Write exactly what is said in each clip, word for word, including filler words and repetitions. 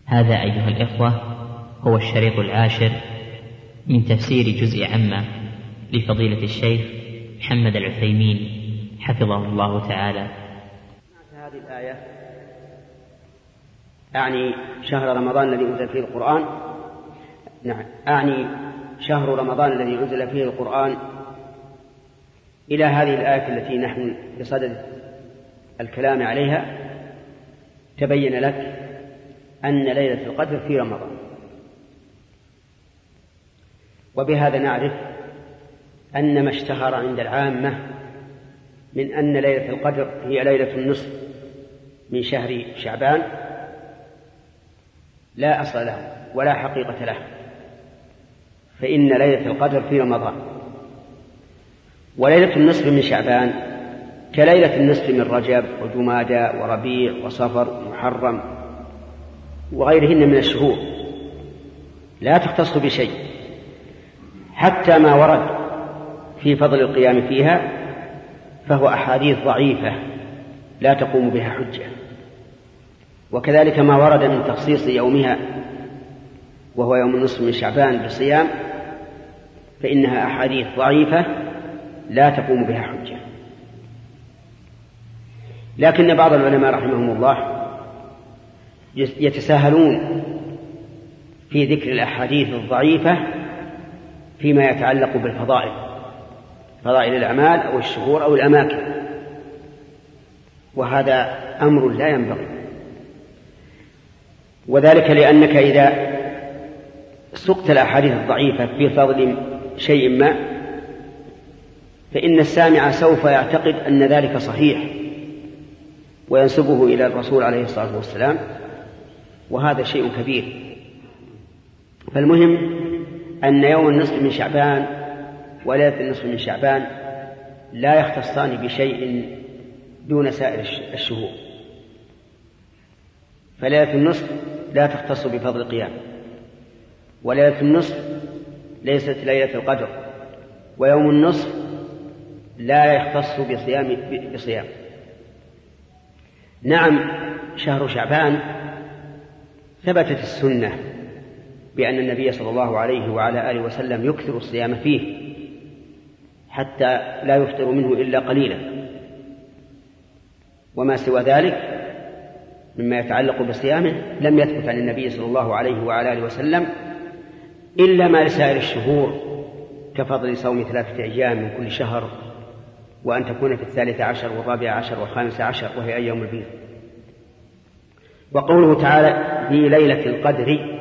هذا أيها الإخوة هو الشريط العاشر من تفسير جزء عامة لفضيلة الشيخ محمد العثيمين حفظه الله تعالى. هذه الآية أعني شهر رمضان الذي أنزل فيه القرآن نعم أعني شهر رمضان الذي أنزل فيه القرآن إلى هذه الآية التي نحن بصدد الكلام عليها تبين لك أن ليلة القدر في رمضان. وبهذا نعرف أن ما اشتهر عند العامة من أن ليلة القدر هي ليلة النصف من شهر شعبان لا أصل له ولا حقيقة له، فإن ليلة القدر في رمضان. وليلة النصف من شعبان كليلة النصف من رجب وجمادى وربيع وصفر ومحرم وغيرهن من الشهور، لا تختص بشيء، حتى ما ورد في فضل القيام فيها فهو أحاديث ضعيفة لا تقوم بها حجة. وكذلك ما ورد من تخصيص يومها وهو يوم النصف من شعبان بصيام فإنها أحاديث ضعيفة لا تقوم بها حجة. لكن بعض العلماء رحمهم الله يتساهلون في ذكر الأحاديث الضعيفة فيما يتعلق بالفضائل، فضائل الأعمال أو الشهور أو الأماكن، وهذا أمر لا ينبغي. وذلك لأنك إذا سقت الأحاديث الضعيفة في فضل شيء ما فإن السامع سوف يعتقد أن ذلك صحيح وينسبه إلى الرسول عليه الصلاة والسلام، وهذا شيء كبير. فالمهم أن يوم النصف من شعبان وليلة النصف من شعبان لا يختصان بشيء دون سائر الشهور. فليلة النصف لا تختص بفضل القيام، وليلة النصف ليست ليلة القدر، ويوم النصف لا يختص بصيام بصيام. نعم شهر شعبان ثبتت السنة بأن النبي صلى الله عليه وعلى آله وسلم يكثر الصيام فيه حتى لا يفطر منه إلا قليلا، وما سوى ذلك مما يتعلق بصيامه لم يثبت عن النبي صلى الله عليه وعلى آله وسلم إلا ما لسائر الشهور كفضل صوم ثلاثة أيام من كل شهر، وأن تكون في الثالث عشر والرابع عشر والخامس عشر وهي أيام البيض. وقوله تعالى في ليلة القدر،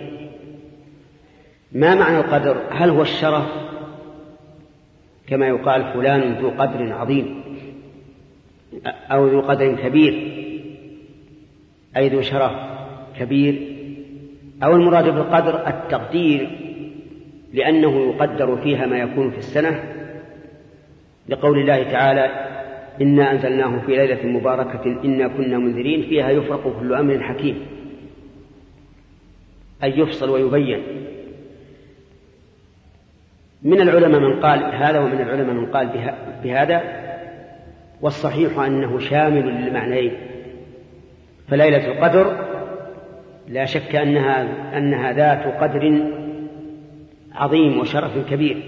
ما معنى القدر؟ هل هو الشرف كما يقال فلان ذو قدر عظيم أو ذو قدر كبير أي ذو شرف كبير، أو المراد بالقدر التقدير لأنه يقدر فيها ما يكون في السنة، لقول الله تعالى إنا أنزلناه في ليلة مباركة إنا كنا منذرين فيها يفرق كل أمر حكيم، أي يفصل ويبين. من العلماء من قال هذا ومن العلماء من قال بهذا، والصحيح أنه شامل للمعنيين. فليلة القدر لا شك أنها, أنها ذات قدر عظيم وشرف كبير،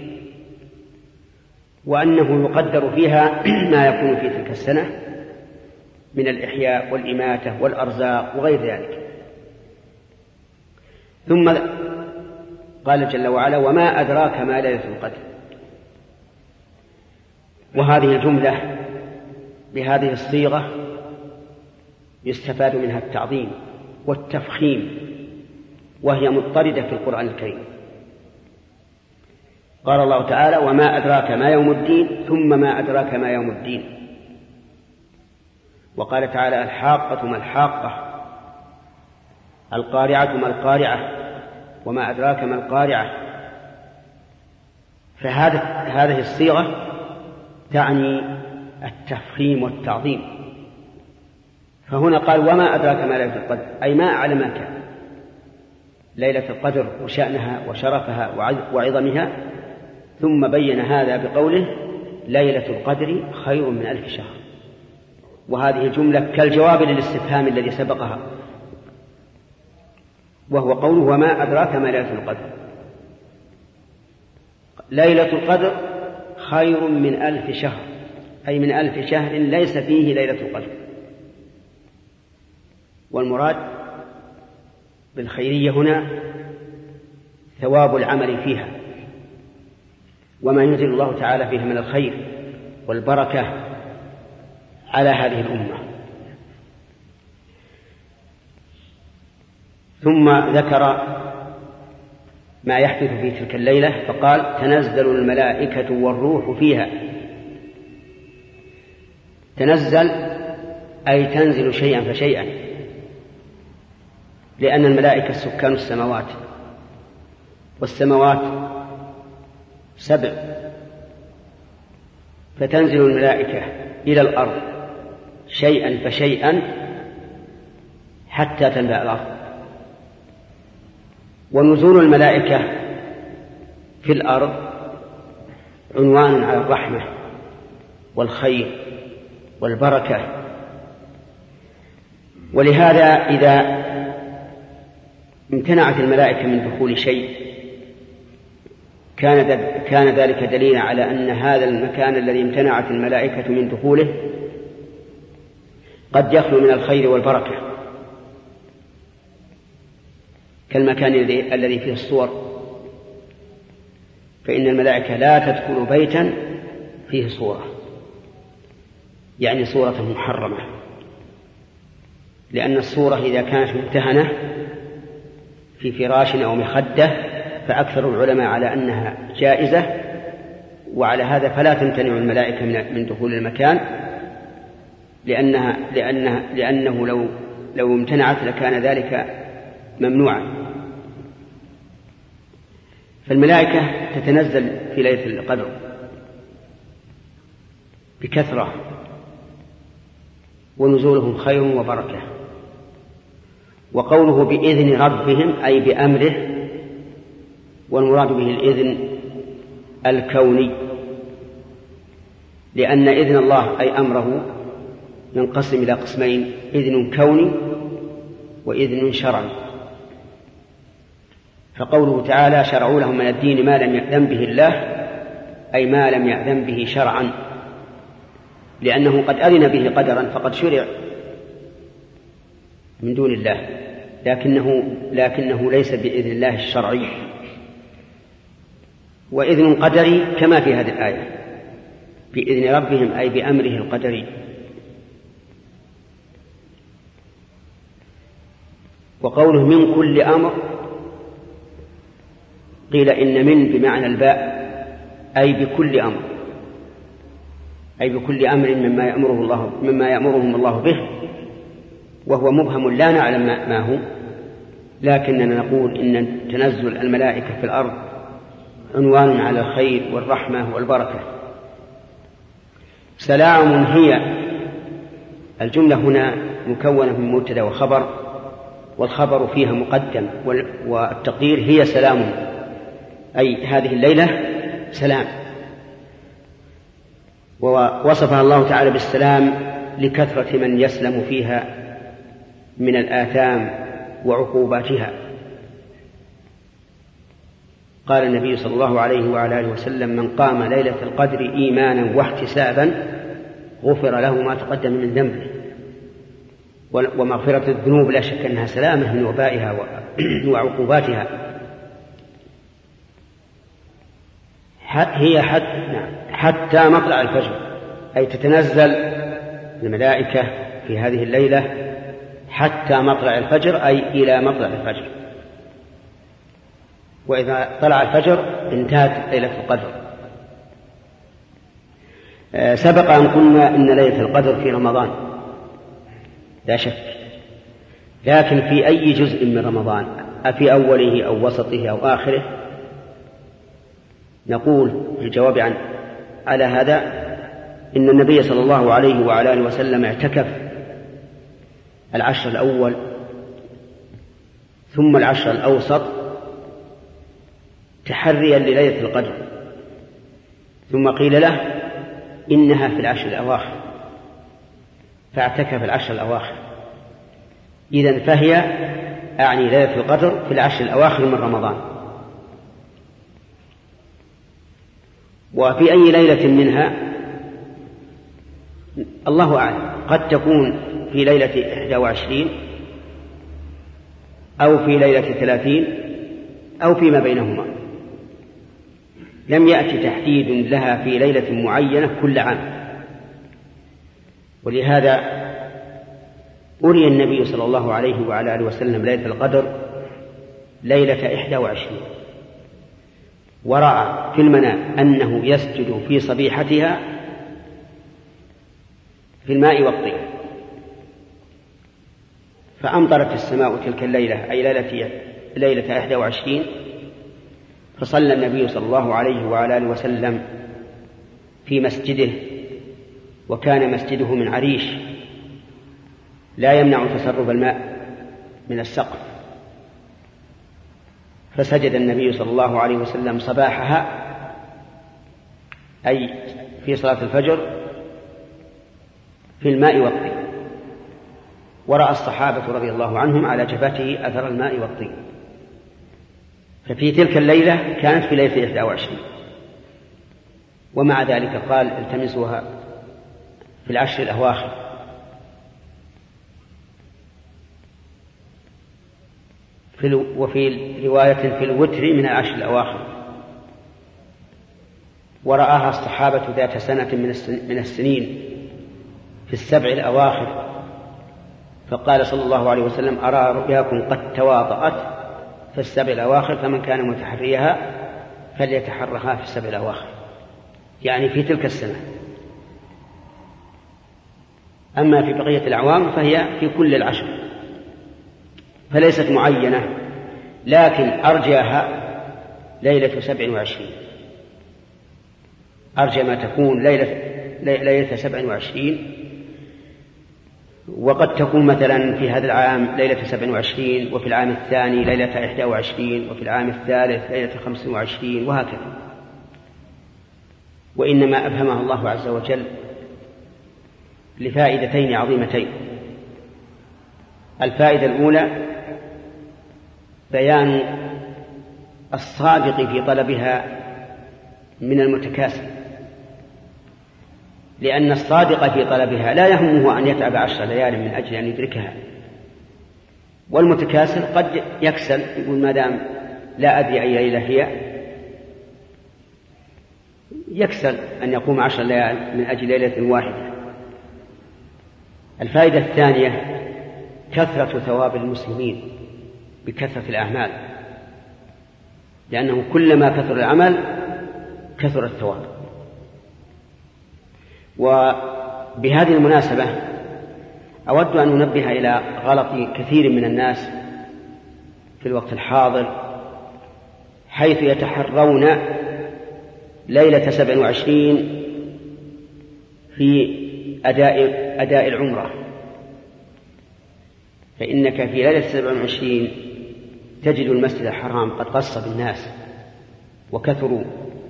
وأنه يقدر فيها ما يكون في تلك السنة من الإحياء والإماتة والأرزاق وغير ذلك. ثم قال جل وعلا وما أدراك ما ليلة القدر. وهذه الجملة بهذه الصيغة يستفاد منها التعظيم والتفخيم، وهي مضطردة في القرآن الكريم. قال الله تعالى وما أدراك ما يوم الدين ثم ما أدراك ما يوم الدين. وقال تعالى الحاقة ما الحاقة، القارعة ما القارعة، وما أدراك ما القارعة. فهذا هذه الصيغة تعني التفخيم والتعظيم. فهنا قال وما أدراك ما ليلة القدر، أي ما أعلمك ليلة القدر وشأنها وشرفها وعظمها، ثم بين هذا بقوله ليلة القدر خير من ألف شهر. وهذه الجملة كالجواب للاستفهام الذي سبقها، وهو قوله وما أدراك ما ليلة القدر. ليلة القدر خير من ألف شهر، أي من ألف شهر ليس فيه ليلة القدر. والمراد بالخيرية هنا ثواب العمل فيها وما ينزل الله تعالى فيها من الخير والبركة على هذه الأمة. ثم ذكر ما يحدث في تلك الليلة فقال تنزل الملائكة والروح فيها. تنزل أي تنزل شيئا فشيئا، لأن الملائكة سكان السماوات، والسماوات سبع، فتنزل الملائكة إلى الأرض شيئا فشيئا حتى تملأ الأرض. ونزول الملائكة في الأرض عنوان على الرحمة والخير والبركة. ولهذا إذا امتنعت الملائكة من دخول شيء كان ذلك دليلا على أن هذا المكان الذي امتنعت الملائكة من دخوله قد يخلو من الخير والبركة، كالمكان الذي فيه الصور، فإن الملائكة لا تدخل بيتا فيه صورة، يعني صورة محرمة، لأن الصورة إذا كانت ممتهنة في فراش أو مخدة فأكثر العلماء على أنها جائزة، وعلى هذا فلا تمتنع الملائكة من دخول المكان، لأنها لأنها لأنه لو لو امتنعت لكان ذلك ممنوعا. فالملائكة تتنزل في ليلة القدر بكثرة، ونزولهم خير وبركة. وقوله بإذن ربهم أي بأمره، والمراد به الإذن الكوني، لأن إذن الله أي أمره ينقسم إلى قسمين: إذن كوني وإذن شرعي. فقوله تعالى شرعوا لهم من الدين ما لم يأذن به الله، أي ما لم يأذن به شرعا، لأنه قد أذن به قدرا فقد شرع من دون الله، لكنه, لكنه ليس بإذن الله الشرعي. وإذن قدري كما في هذه الآية بإذن ربهم أي بأمره القدري. وقوله من كل أمر قيل إن من بمعنى الباء أي بكل أمر، أي بكل أمر مما يأمره الله مما يأمرهم الله به، وهو مبهم لا نعلم ما هو، لكننا نقول إن تنزل الملائكة في الأرض عنوان على الخير والرحمة والبركة. سلام هي، الجملة هنا مكونة من مبتدأ وخبر، والخبر فيها مقدم، والتقدير هي سلام، أي هذه الليلة سلام. ووصفها الله تعالى بالسلام لكثرة من يسلم فيها من الآثام وعقوباتها. قال النبي صلى الله عليه وعلى آله وسلم من قام ليلة القدر إيمانا واحتسابا غفر له ما تقدم من ذنبه. ومغفرة الذنوب لا شك أنها سلامة من وبائها وعقوباتها. هي حتى مطلع الفجر، أي تتنزل الملائكة في هذه الليلة حتى مطلع الفجر، أي إلى مطلع الفجر. وإذا طلع الفجر انتهت ليلة القدر. سبق أن قلنا إن ليلة القدر في رمضان لا شك، لكن في أي جزء من رمضان، أفي أوله أو وسطه أو آخره؟ نقول في الجواب عن على هذا إن النبي صلى الله عليه وعلى آله وسلم اعتكف العشر الأول ثم العشر الأوسط تحريا لليلة القدر، ثم قيل له إنها في العشر الأواخر فاعتكف العشر الأواخر. إذن فهي أعني ليلة القدر في العشر الأواخر من رمضان. وفي أي ليلة منها الله أعلم، قد تكون في ليلة إحدى وعشرين أو في ليلة ثلاثين أو فيما بينهما، لم يأتي تحديد لها في ليلة معينة كل عام. ولهذا أري النبي صلى الله عليه وعلى آله وسلم ليلة القدر ليلة إحدى وعشرين، ورأى في المنام أنه يسجد في صبيحتها في الماء والطين، فأمطرت السماء تلك الليلة أي ليلة ليلة إحدى وعشرين، فصلى النبي صلى الله عليه وعلى آله وسلم في مسجده، وكان مسجده من عريش لا يمنع تسرب الماء من السقف، فسجد النبي صلى الله عليه وسلم صباحها أي في صلاة الفجر في الماء والطين، ورأى الصحابة رضي الله عنهم على جبهته أثر الماء والطين. ففي تلك الليلة كانت في ليلة إحدى وعشرين، ومع ذلك قال التمسوها في العشر الأواخر. وفي رواية في الوتر من العشر الأواخر. ورآها الصحابة ذات سنة من السنين في السبع الأواخر، فقال صلى الله عليه وسلم أرى رؤياكم قد تواطأت في السبع الأواخر، فمن كان متحريها فليتحرها في السبع الأواخر، يعني في تلك السنة. أما في بقية الأعوام فهي في كل العشر، فليست معينة، لكن أرجاها ليلة سبع وعشرين، أرجى ما تكون ليلة, ليلة سبع وعشرين. وقد تكون مثلا في هذا العام ليلة سبع وعشرين، وفي العام الثاني ليلة إحدى وعشرين، وفي العام الثالث ليلة خمس وعشرين، وهكذا. وإنما أفهمها الله عز وجل لفائدتين عظيمتين. الفائدة الأولى بيان الصادق في طلبها من المتكاسل، لأن الصادق في طلبها لا يهمه أن يتعب عشر ليال من أجل أن يدركها، والمتكاسل قد يكسل يقول ما دام لا أدري أي ليلة هي، يكسل أن يقوم عشر ليال من أجل ليلة واحدة. الفائدة الثانية كثرة ثواب المسلمين بكثرة الأعمال، لأنه كلما كثر العمل كثر الثواب. وبهذه المناسبة أود أن ننبه إلى غلط كثير من الناس في الوقت الحاضر، حيث يتحرون ليلة سبع وعشرين في أداء, أداء العمرة. فإنك في ليلة سبع وعشرين تجد المسجد الحرام قد قص بالناس وكثروا،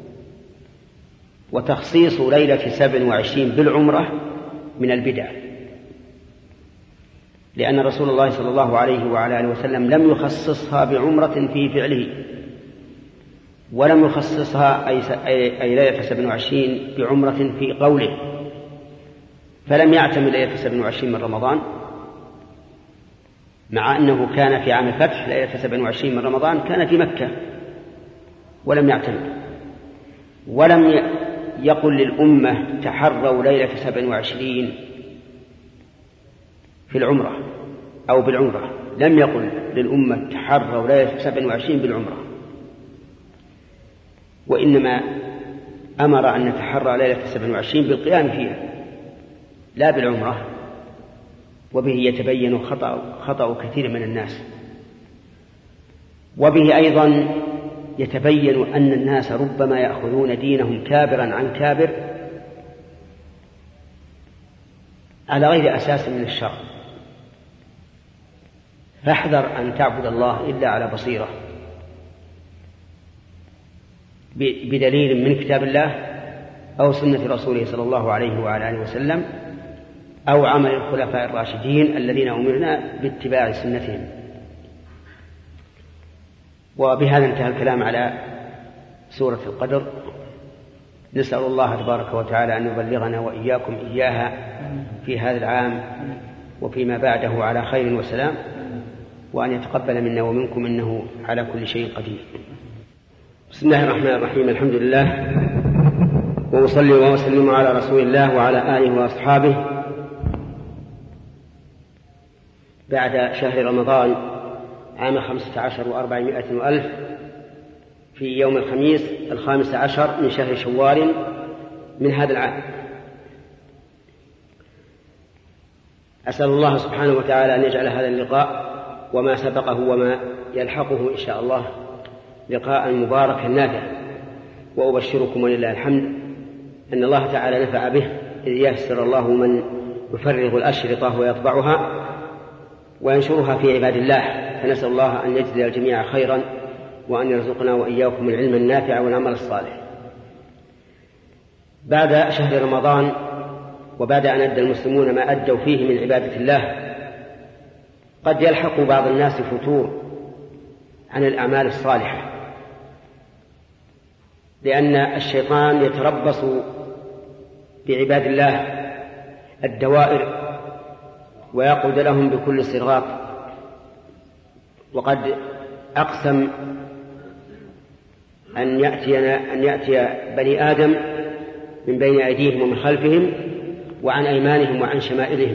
وتخصيص ليلة سبع وعشرين بالعمرة من البدع، لأن رسول الله صلى الله عليه وعلى آله وسلم لم يخصصها بعمرة في فعله، ولم يخصصها أي ليلة سبع وعشرين بعمرة في قوله، فلم يعتمد ليلة سبع وعشرين من رمضان، مع أنه كان في عام الفتح ليلة سبع وعشرين من رمضان كان في مكة ولم يعتمد، ولم يقل للأمة تحروا ليلة سبع وعشرين في العمرة أو بالعمرة، لم يقل للأمة تحروا ليلة سبع وعشرين بالعمرة، وإنما أمر أن نتحرى ليلة سبع وعشرين بالقيام فيها لا بالعمرة. وبه يتبين خطأ, خطأ كثير من الناس، وبه أيضا يتبين أن الناس ربما يأخذون دينهم كابرا عن كابر على غير أساس من الشرع. فاحذر أن تعبد الله إلا على بصيرة بدليل من كتاب الله أو سنة رسوله صلى الله عليه وعلى آله وسلم أو عمل الخلفاء الراشدين الذين أمرنا باتباع سنتهم. وبهذا انتهى الكلام على سورة القدر. نسأل الله تبارك وتعالى أن يبلغنا وإياكم إياها في هذا العام وفيما بعده على خير وسلام، وأن يتقبل منا ومنكم إنه على كل شيء قدير. بسم الله الرحمن الرحيم. الحمد لله، وأصلي وأسلم على رسول الله وعلى آله وأصحابه بعد شهر رمضان عام خمسة عشر وأربعمائة وألف في يوم الخميس الخامس عشر من شهر شوال من هذا العام. أسأل الله سبحانه وتعالى أن يجعل هذا اللقاء وما سبقه وما يلحقه إن شاء الله لقاء مباركا نافعا، وأبشركم ولله الحمد أن الله تعالى نفع به، إذ يسر الله من يفرغ الأشرطة ويطبعها وينشرها في عباد الله، فنسأل الله أن يجزي الجميع خيرا وأن يرزقنا وإياكم العلم النافع والعمل الصالح. بعد شهر رمضان وبعد أن أدى المسلمون ما أدوا فيه من عبادة الله، قد يلحق بعض الناس فتور عن الأعمال الصالحة، لأن الشيطان يتربص بعباد الله الدوائر ويقعد لهم بكل صراط. وقد أقسم أن يأتينا أن يأتي بني آدم من بين أيديهم ومن خلفهم وعن أيمانهم وعن شمائلهم،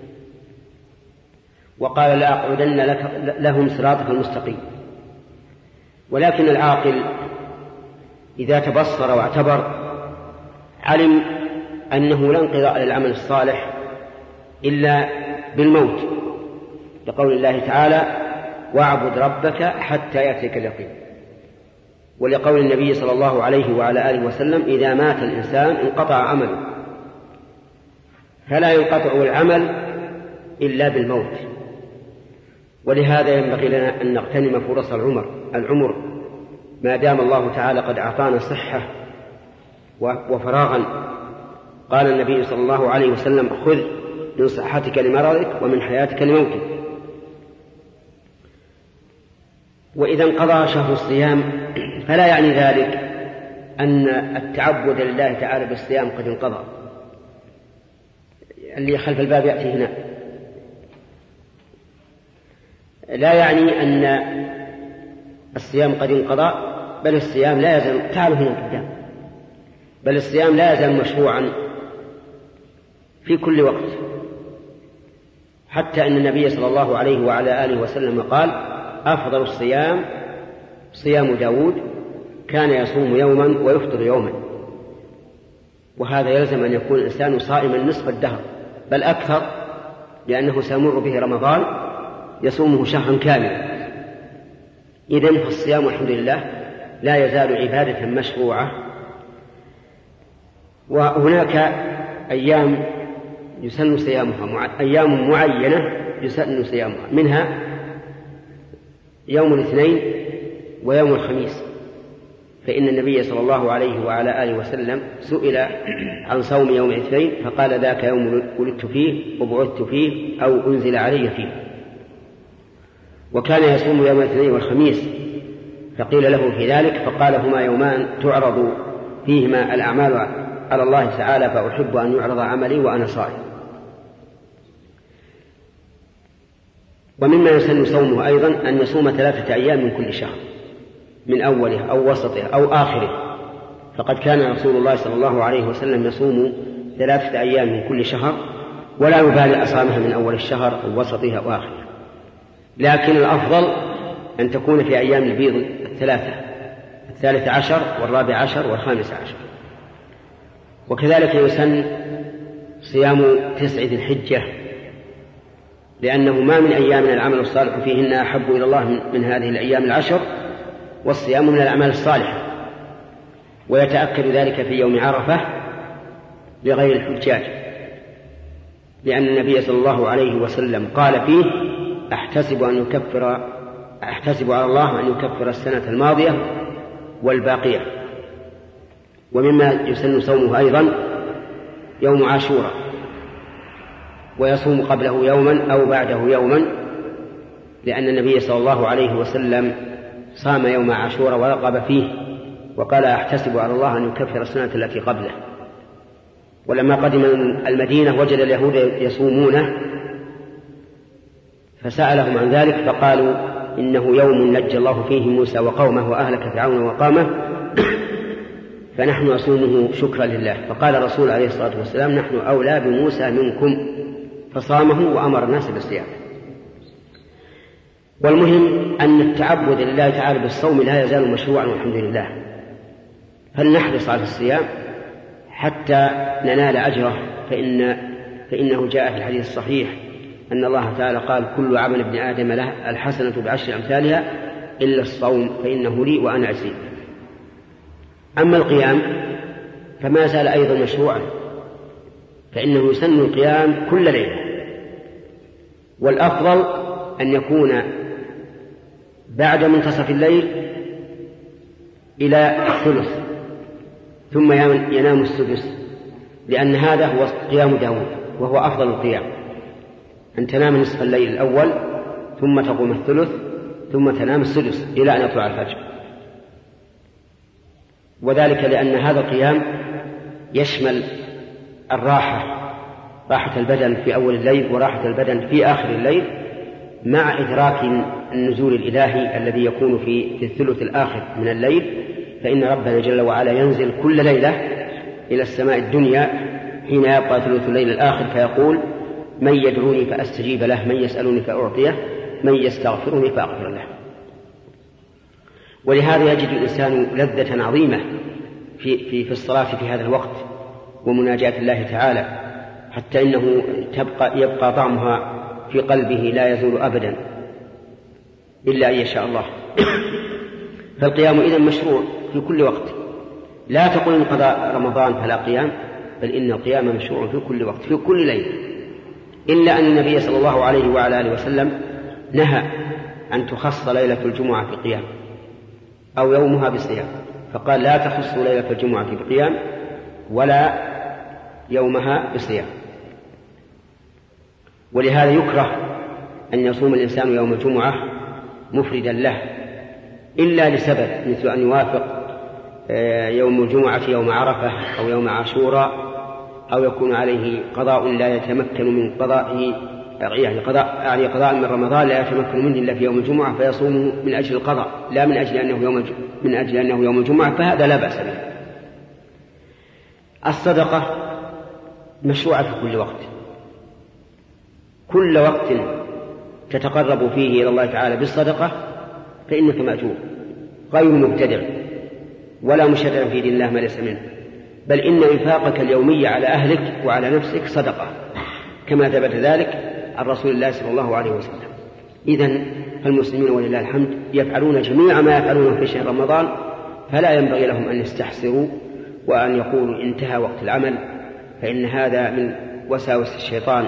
وقال لأقعدن لهم صراطك المستقيم. ولكن العاقل إذا تبصر واعتبر علم أنه لا انقضاء للعمل الصالح إلا بالموت، لقول الله تعالى: واعبد ربك حتى يأتيك اليقين، ولقول النبي صلى الله عليه وعلى آله وسلم: إذا مات الإنسان انقطع عمله. فلا ينقطع العمل إلا بالموت. ولهذا ينبغي لنا أن نغتنم فرص العمر العمر ما دام الله تعالى قد أعطانا صحة وفراغا. قال النبي صلى الله عليه وسلم: خذ من صحتك لمرضك ومن حياتك لموتك. وإذا انقضى شهر الصيام فلا يعني ذلك أن التعبد لله تعالى بالصيام قد انقضى. اللي خلف الباب يأتي هنا. لا يعني أن الصيام قد انقضى، بل الصيام لا يزال، تعالوا هنا قدام، بل الصيام لا يزال مشروعا في كل وقت، حتى أن النبي صلى الله عليه وعلى آله وسلم قال: أفضل الصيام صيام داود، كان يصوم يوما ويفطر يوما. وهذا يلزم أن يكون الإنسان صائما نصف الدهر بل أكثر، لأنه سيمر به رمضان يصومه شهرا كاملا. إذن فالصيام الحمد لله لا يزال عبادة مشروعة. وهناك أيام يسن صيامها، أيام معينة يسن صيامها، منها يوم الاثنين ويوم الخميس. فإن النبي صلى الله عليه وعلى آله وسلم سئل عن صوم يوم الاثنين فقال: ذاك يوم ولدت فيه وبعثت فيه أو أنزل علي فيه. وكان يصوم يوم الاثنين والخميس، فقيل له في ذلك فقال: هما يومان تعرض فيهما الأعمال على الله تعالى، فأحب أن يعرض عملي وأنا صائم. ومما يسن صومه أيضا أن يصوم ثلاثة أيام من كل شهر، من أوله أو وسطه أو آخره. فقد كان رسول الله صلى الله عليه وسلم يصوم ثلاثة أيام من كل شهر، ولا يبالي أصامها من أول الشهر أو وسطه أو آخره. لكن الأفضل أن تكون في أيام البيض الثلاثة، الثالث عشر والرابع عشر والخامس عشر. وكذلك يسن صيام تسع ذي الحجة، لأنه ما من أيام العمل الصالح فيهن أحب إلى الله من هذه الأيام العشر، والصيام من الأعمال الصالحة. ويتأكد ذلك في يوم عرفة لغير الحجاج، لأن النبي صلى الله عليه وسلم قال فيه: أحتسب أن يكفر أحتسب على الله أن يكفر السنة الماضية والباقية. ومما يسن صومه أيضا يوم عاشوراء، ويصوم قبله يوما أو بعده يوما، لأن النبي صلى الله عليه وسلم صام يوم عاشوراء ورغب فيه وقال أحتسب على الله أن يكفر السنة التي قبله. ولما قدم المدينة وجد اليهود يصومونه فسألهم عن ذلك فقالوا إنه يوم نجى الله فيه موسى وقومه وأهلك فرعون وقامه فنحن نصومه شكرا لله. فقال الرسول عليه الصلاة والسلام نحن أولى بموسى منكم، فصامه وأمر الناس بالصيام. والمهم أن التعبد لله تعالى بالصوم لا يزال مشروعا والحمد لله، فلنحرص على الصيام حتى ننال أجره، فإن فإنه جاء في الحديث الصحيح أن الله تعالى قال كل عمل ابن آدم له الحسنة بعشر أمثالها إلا الصوم فإنه لي وأنا أجزي. أما القيام فما زال أيضا مشروعا، فإنه يسن القيام كل ليلة، والأفضل أن يكون بعد منتصف الليل إلى الثلث ثم ينام السدس، لأن هذا هو قيام داود وهو أفضل القيام، أن تنام نصف الليل الأول ثم تقوم الثلث ثم تنام السدس إلى أن يطلع الفجر. وذلك لأن هذا القيام يشمل الراحة، راحة البدن في أول الليل وراحة البدن في آخر الليل، مع إدراك النزول الإلهي الذي يكون في في الثلث الآخر من الليل. فإن ربنا جل وعلا ينزل كل ليلة إلى السماء الدنيا حين يبقى ثلث الليل الآخر فيقول من يدعوني فأستجيب له، من يسألني فأعطيه، من يستغفرني فأغفر له. ولهذا يجد الإنسان لذة عظيمة في, في, في الصلاة في هذا الوقت ومناجاة الله تعالى، حتى إنه تبقى يبقى طعمها في قلبه لا يزول أبدا إلا أن يشاء الله. فالقيام إذن مشروع في كل وقت، لا تقل إن قضاء رمضان فلا قيام، بل إن القيام مشروع في كل وقت في كل ليلة، إلا أن النبي صلى الله عليه وعلى آله وسلم نهى أن تخص ليلة الجمعة في قيام أو يومها بصيام، فقال لا تخص ليلة الجمعة بقيام ولا يومها بصيام. ولهذا يكره أن يصوم الإنسان يوم الجمعة مفردا له إلا لسبب، مثل أن يوافق يوم الجمعة يوم عرفة أو يوم عاشوراء، أو يكون عليه قضاء لا يتمكن من قضائه، يعني قضاء يعني قضاء من رمضان لا يتمكن منه إلا في يوم الجمعة فيصوم من أجل القضاء لا من أجل أنه يوم من أجل أنه يوم الجمعة، فهذا لا بأس به. الصدقة مشروعة في كل وقت، كل وقت تتقرب فيه إلى الله تعالى بالصدقة فإنك مأجور غير مبتدع ولا مشرع في دين الله ما ليس منه، بل إن إنفاقك اليومي على أهلك وعلى نفسك صدقة كما ثبت ذلك عن رسول الله صلى الله عليه وسلم. إذن فالمسلمين ولله الحمد يفعلون جميع ما يفعلونه في شهر رمضان، فلا ينبغي لهم أن يستحسروا وأن يقولوا انتهى وقت العمل، فإن هذا من وساوس الشيطان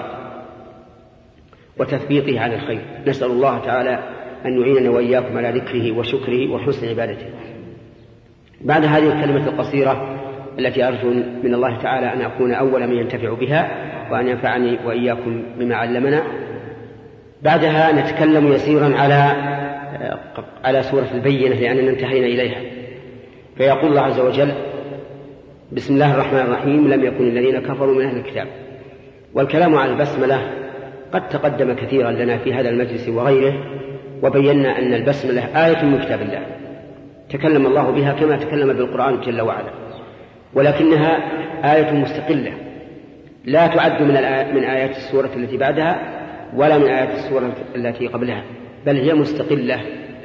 وتثبيطه عن الخير. نسأل الله تعالى أن يعيننا وإياكم على ذكره وشكره وحسن عبادته. بعد هذه الكلمة القصيرة التي أرجو من الله تعالى أن أكون أول من ينتفع بها وأن ينفعني وإياكم بما علمنا، بعدها نتكلم يسيرا على على سورة البينة لأننا انتهينا إليها. فيقول الله عز وجل: بسم الله الرحمن الرحيم، لم يكن الذين كفروا من أهل الكتاب. والكلام على البسملة قد تقدم كثيرا لنا في هذا المجلس وغيره، وبينا أن البسملة آية من كتاب الله تكلم الله بها كما تكلم بالقرآن جل وعلا، ولكنها آية مستقلة لا تعد من من آيات السورة التي بعدها ولا من آيات السورة التي قبلها، بل هي مستقلة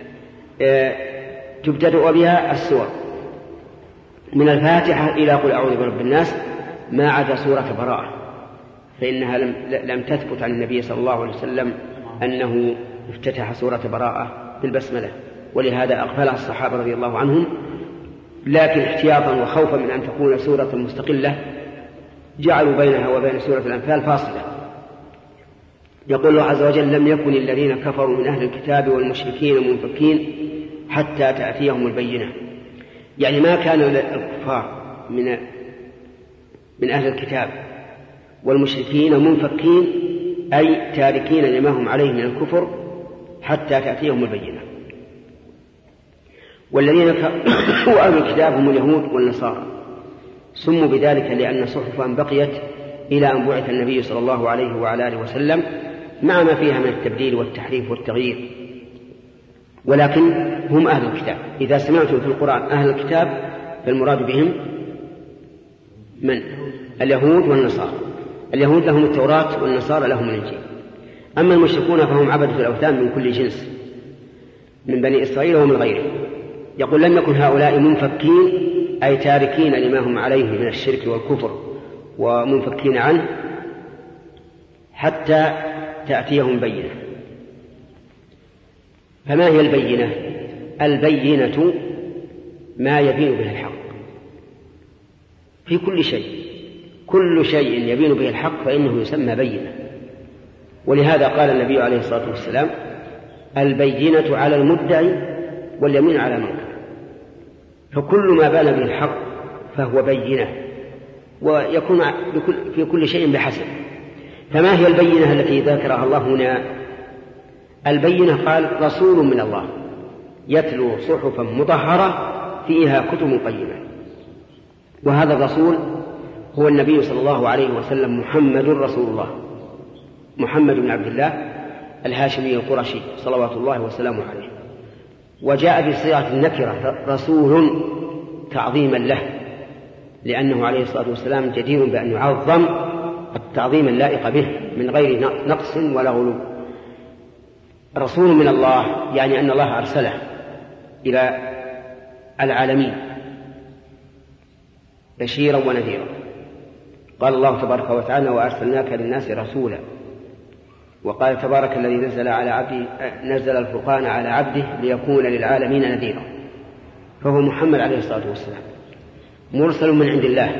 تبتدأ بها السور من الفاتحة إلى قل أعوذ برب الناس ما عدا سورة براءة، فإنها لم, لم تثبت عن النبي صلى الله عليه وسلم أنه افتتح سورة براءة بالبسملة، ولهذا أغفلها الصحابة رضي الله عنهم، لكن احتياطا وخوفا من أن تكون سورة مستقلة جعلوا بينها وبين سورة الأنفال فاصلة. يقول الله عز وجل: لم يكن الذين كفروا من أهل الكتاب والمشركين منفكين حتى تأتيهم البينة، يعني ما كان الكفار من من أهل الكتاب والمشركين منفكين أي تاركين لما هم عليه من الكفر حتى تأتيهم البينة. والذين كفروا أهل الكتاب هم اليهود والنصارى، سموا بذلك لأن صحفا بقيت إلى أن بعث النبي صلى الله عليه وعلى آله وسلم مع ما فيها من التبديل والتحريف والتغيير، ولكن هم أهل الكتاب. إذا سمعتم في القرآن أهل الكتاب فالمراد بهم من؟ اليهود والنصارى. اليهود لهم التوراة والنصارى لهم الإنجيل. أما المشركون فهم عبدة الأوثان من كل جنس من بني إسرائيل ومن غيرهم. يقول لم يكن هؤلاء منفكين أي تاركين لما هم عليه من الشرك والكفر ومنفكين عنه حتى تأتيهم بينة. فما هي البينة؟ البينة ما يبين به الحق في كل شيء، كل شيء يبين به الحق فإنه يسمى بينة. ولهذا قال النبي عليه الصلاة والسلام البينة على المدعي واليمين على المنكر، فكل ما بان به الحق فهو بينة، ويكون في كل شيء بحسب. فما هي البينة التي ذكرها الله هنا؟ البينة قال رسول من الله يتلو صحفا مطهرة فيها كتب قيمة، وهذا الرسول هو النبي صلى الله عليه وسلم محمد رسول الله، محمد بن عبد الله الهاشمي القرشي صلوات الله وسلامه عليه. وجاء بصيغة النكرة رسول تعظيما له، لأنه عليه الصلاة والسلام جدير بأن يعظم التعظيم اللائق به من غير نقص ولا غلو. رسول من الله يعني أن الله أرسله إلى العالمين بشيرا ونذيرا. قال الله تبارك وتعالى وأرسلناك للناس رسولا. وقال تبارك الذي نزل على عبده نزل الفرقان على عبده ليكون للعالمين نذيرا. فهو محمد عليه الصلاة والسلام مرسل من عند الله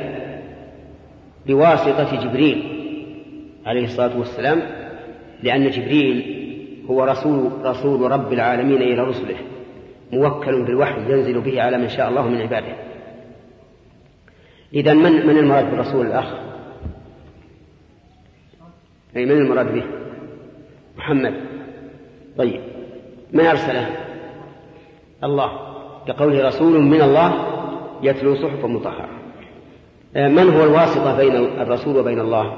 بواسطة جبريل عليه الصلاة والسلام، لأن جبريل هو رسول, رسول رب العالمين إلى رسله، موكل بالوحي ينزل به على من شاء الله من عباده. إذن من, من المراد بالرسول الأخ؟ أي من المراد به؟ محمد. طيب من أرسله؟ الله، كقوله رسول من الله يتلو صحفا مطهرة. من هو الواسطة بين الرسول وبين الله؟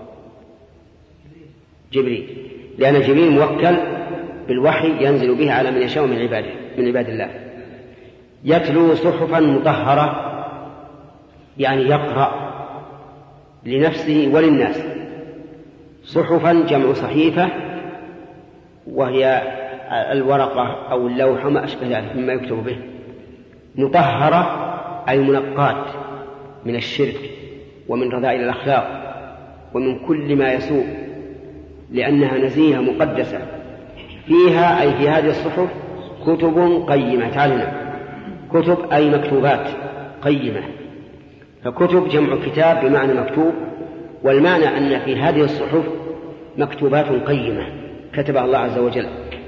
جبريل، لأن جبريل موكل بالوحي ينزل به على من يشاء من عباده من عباد الله. يتلو صحفا مطهرة يعني يقرأ لنفسه وللناس. صحفا جمع صحيفة، وهي الورقة أو اللوحة ما أشبه ذلك مما يكتب به. مطهرة أي منقات من الشرك ومن رذائل الأخلاق ومن كل ما يسوء، لأنها نزيهة مقدسة. فيها أي في هذه الصحف كتب قيمة. تعالنا كتب أي مكتوبات قيمة، فكتب جمع كتاب بمعنى مكتوب، والمعنى أن في هذه الصحف مكتوبات قيمة كتبها الله عز وجل.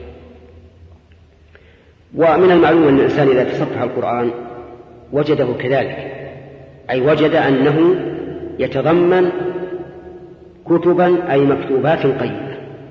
ومن المعلوم أن الإنسان إذا تصفح القرآن وجده كذلك، أي وجد أنه يتضمن كتبا أي مكتوبات قيمة.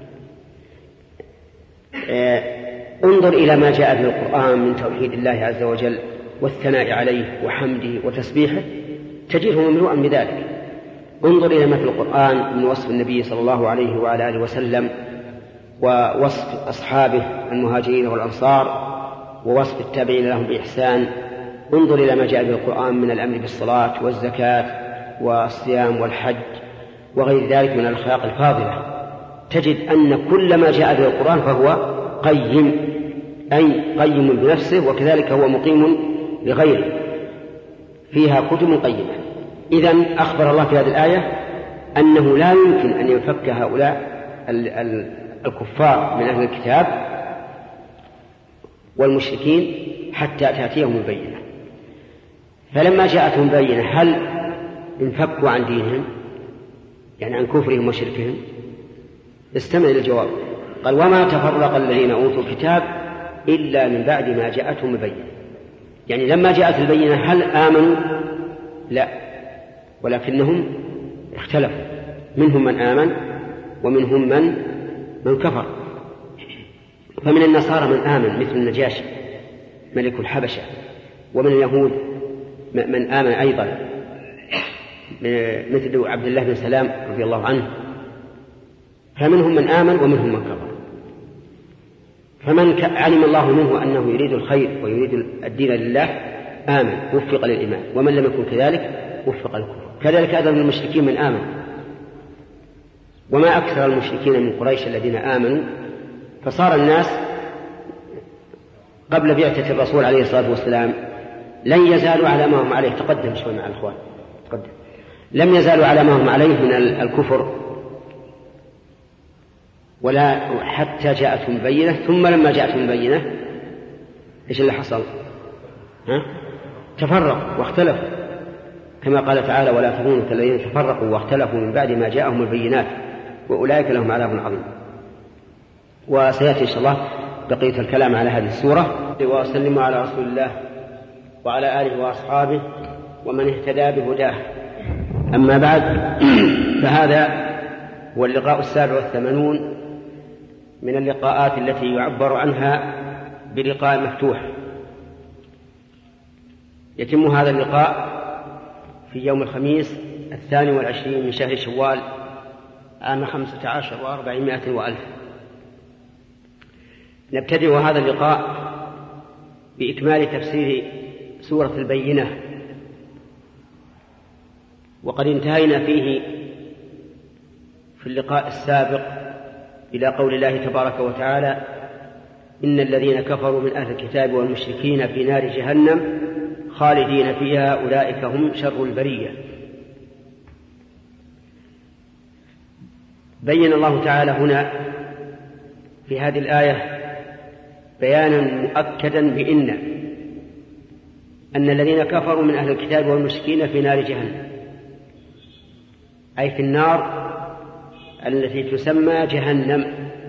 انظر إلى ما جاء في القرآن من توحيد الله عز وجل والثناء عليه وحمده وتسبيحه، تجده مملوءا بذلك. انظر إلى ما في القرآن من وصف النبي صلى الله عليه وعلى آله وسلم، ووصف أصحابه المهاجرين والأنصار، ووصف التابعين لهم بإحسان. انظر إلى ما جاء في القرآن من الأمر بالصلاة والزكاة والصيام والحج وغير ذلك من الأخلاق الفاضلة، تجد أن كل ما جاء في القرآن فهو قيم، أي قيم بنفسه، وكذلك هو مقيم لغيره. فيها كتب قيمة. إذن أخبر الله في هذه الآية أنه لا يمكن أن ينفك هؤلاء الكفار من أهل الكتاب والمشركين حتى تأتيهم البينة. فلما جاءتهم بينة هل انفكوا عن دينهم، يعني عن كفرهم وشركهم؟ استمع إلى الجواب. قال وما تفرق الذين أوتوا الكتاب إلا من بعد ما جاءتهم البينة. يعني لما جاءت البينة هل آمنوا؟ لا، ولكنهم اختلفوا، منهم من آمن ومنهم من من كفر. فمن النصارى من آمن مثل النجاشي ملك الحبشة. ومن اليهود من آمن أيضا مثل عبد الله بن سلام رضي الله عنه، فمنهم من آمن ومنهم من كفر. فمن علم الله منه أنه يريد الخير ويريد الدين لله آمن وفق للإيمان، ومن لم يكن كذلك وفق للكفر. كذلك أيضا من المشركين من آمن، وما أكثر المشركين من قريش الذين آمنوا. فصار الناس قبل بعثة الرسول عليه الصلاة والسلام لن يزالوا على ما هم عليه. تقدم شوي مع الأخوان، تقدم. لم يزالوا على ما هم عليه من الكفر، ولا حتى جاءتهم بينة. ثم لما جاءتهم بينة إيش اللي حصل؟ ها؟ تفرقوا واختلفوا، كما قال تعالى: ولا تكونوا كالذين تفرقوا واختلفوا من بعد ما جاءهم البينات وأولئك لهم عذاب عظيم. وسيأتي إن شاء الله بقية الكلام على هذه السورة. وأسلم على رسول الله وعلى آله وأصحابه ومن اهتدى بهداه. أما بعد، فهذا هو اللقاء السابع والثمانون من اللقاءات التي يعبر عنها بلقاء مفتوح. يتم هذا اللقاء في يوم الخميس الثاني والعشرين من شهر شوال عام خمسة عشر وأربعمائة وألف. نبتدئ هذا اللقاء بإكمال تفسير سورة البينة، وقد انتهينا فيه في اللقاء السابق إلى قول الله تبارك وتعالى: إن الذين كفروا من أهل الكتاب والمشركين في نار جهنم خالدين فيها أولئك هم شر البرية. بين الله تعالى هنا في هذه الآية بيانا مؤكدا بإن أن الذين كفروا من أهل الكتاب والمشركين في نار جهنم، أي في النار التي تسمى جهنم.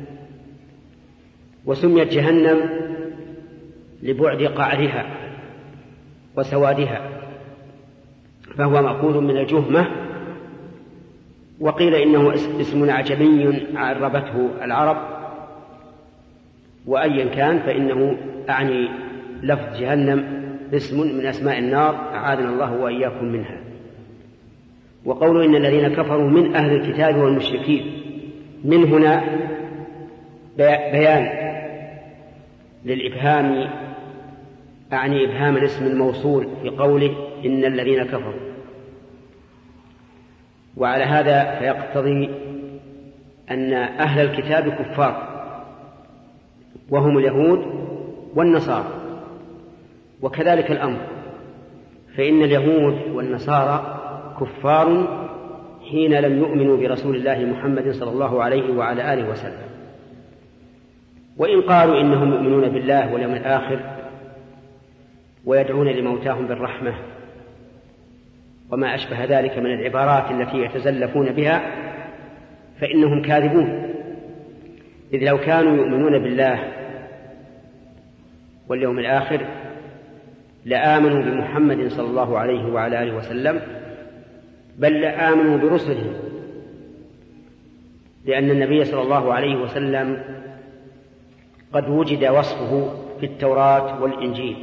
وسميت جهنم لبعد قعرها وسوادها، فهو مأخوذ من الجهمة. وقيل إنه اسم أعجمي عربته العرب، وأيا كان فإنه أعني لفظ جهنم اسم من أسماء النار، أعاذنا الله وإياكم منها. وقولوا إن الذين كفروا من أهل الكتاب والمشركين، من هنا بيان للإبهام، أعني إبهام الاسم الموصول في قوله إن الذين كفروا. وعلى هذا فيقتضي أن أهل الكتاب كفار، وهم اليهود والنصارى. وكذلك الأمر، فإن اليهود والنصارى كفار حين لم يؤمنوا برسول الله محمد صلى الله عليه وعلى آله وسلم. وإن قالوا إنهم يؤمنون بالله واليوم الآخر ويدعون لموتاهم بالرحمة وما أشبه ذلك من العبارات التي يتزلفون بها، فإنهم كاذبون. إذ لو كانوا يؤمنون بالله واليوم الآخر لآمنوا بمحمد صلى الله عليه وعلى آله وسلم، بل لآمنوا برسله، لأن النبي صلى الله عليه وسلم قد وجد وصفه في التوراة والإنجيل،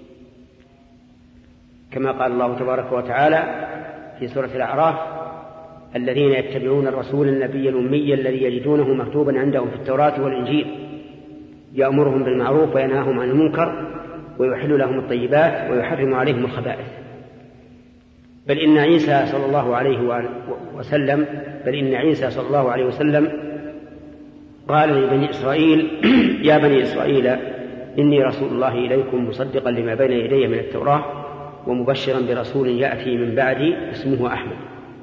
كما قال الله تبارك وتعالى في سورة الأعراف: الذين يتبعون الرسول النبي الأمي الذي يجدونه مكتوبا عندهم في التوراة والإنجيل يأمرهم بالمعروف وينهاهم عن المنكر ويحل لهم الطيبات ويحرم عليهم الخبائث. بل إن عيسى صلى الله عليه وسلم بل إن عيسى صلى الله عليه وسلم قال لبني إسرائيل: يا بني إسرائيل إني رسول الله إليكم مصدقا لما بين يدي من التوراة ومبشرا برسول يأتي من بعدي اسمه أحمد.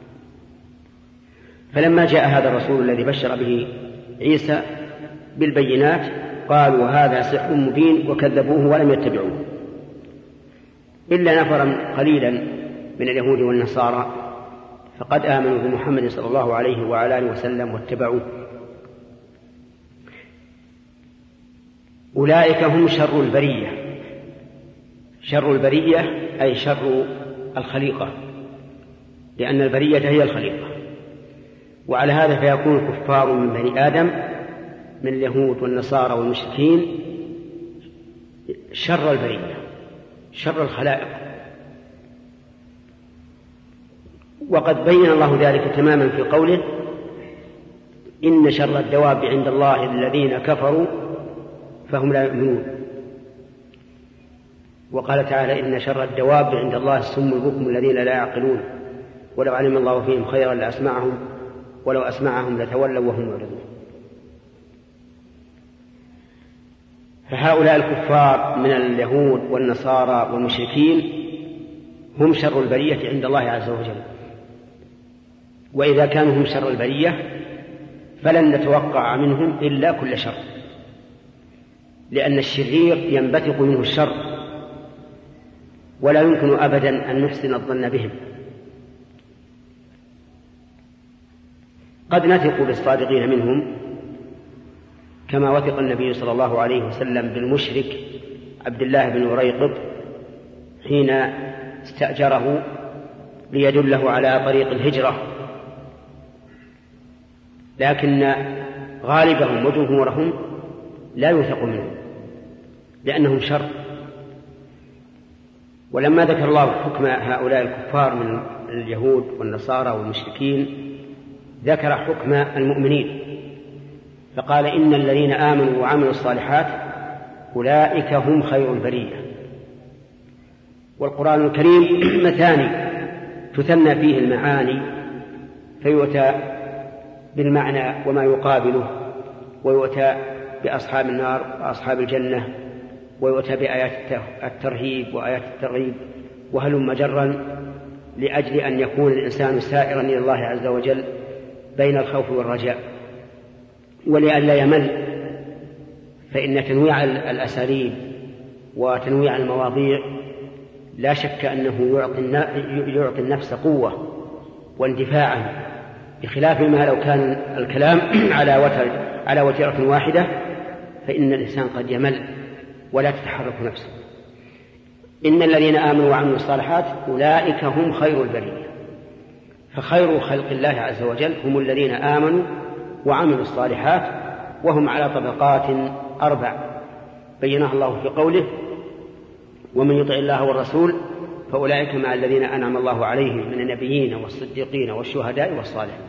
فلما جاء هذا الرسول الذي بشر به عيسى بالبينات قالوا: هذا سحر مبين، وكذبوه ولم يتبعوه، إلا نفرا قليلا من اليهود والنصارى فقد آمنوا بمحمد صلى الله عليه وعلى آله وسلم واتبعوه. أولئك هم شر البرية. شر البرية أي شر الخليقة، لأن البرية هي الخليقة. وعلى هذا فيكون كفار من بني آدم من اليهود والنصارى والمشركين شر البرية. شر الخلائق. وقد بين الله ذلك تماما في قوله إن شر الدواب عند الله الذين كفروا فهم لا يؤمنون. وقال تعالى إن شر الدواب عند الله السم البكم الذين لا يعقلون ولو علم الله فيهم خيرا لأسمعهم ولو أسمعهم لتولوا وهم معرضون. فهؤلاء الكفار من اليهود والنصارى والمشركين هم شر البرية عند الله عز وجل. وإذا كانوا هم شر البرية فلن نتوقع منهم إلا كل شر، لأن الشرير ينبثق منه الشر ولا يمكن أبدا أن نحسن الظن بهم. قد نثق بالصادقين منهم كما وثق النبي صلى الله عليه وسلم بالمشرك عبد الله بن وريقط حين استأجره ليدله على طريق الهجرة، لكن غالبهم وجمهورهم لا يوثق منهم لأنهم شر. ولما ذكر الله حكم هؤلاء الكفار من اليهود والنصارى والمشركين ذكر حكم المؤمنين فقال إن الذين آمنوا وعملوا الصالحات أولئك هم خير البرية. والقرآن الكريم مثاني تثنى فيه المعاني فيؤتى بالمعنى وما يقابله، ويؤتى بأصحاب النار وأصحاب الجنة، ويؤتى بآيات الترهيب وآيات الترغيب وهلم جرا، لأجل أن يكون الإنسان سائرا إلى الله عز وجل بين الخوف والرجاء، ولئلا يمل. فإن تنويع الأساليب وتنويع المواضيع لا شك أنه يعطي النفس قوة واندفاعا، بخلاف ما لو كان الكلام على وتر على وتيرة واحدة فإن الإنسان قد يمل ولا تتحرك نفسه. إن الذين آمنوا وعملوا الصالحات أولئك هم خير البرية. فخير خلق الله عز وجل هم الذين آمنوا وعملوا الصالحات، وهم على طبقات أربع بينها الله في قوله ومن يطع الله والرسول فأولئك مع الذين أنعم الله عليهم من النبيين والصديقين والشهداء والصالحين.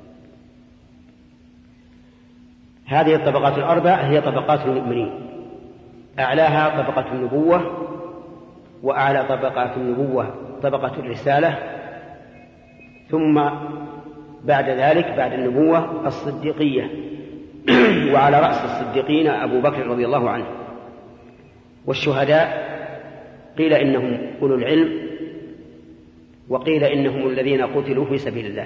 هذه الطبقات الأربع هي طبقات المؤمنين، أعلاها طبقة النبوة، وأعلى طبقات النبوة طبقة الرسالة، ثم بعد ذلك بعد النبوة الصديقية، وعلى رأس الصديقين أبو بكر رضي الله عنه. والشهداء قيل إنهم أولو العلم، وقيل إنهم الذين قتلوا في سبيل الله.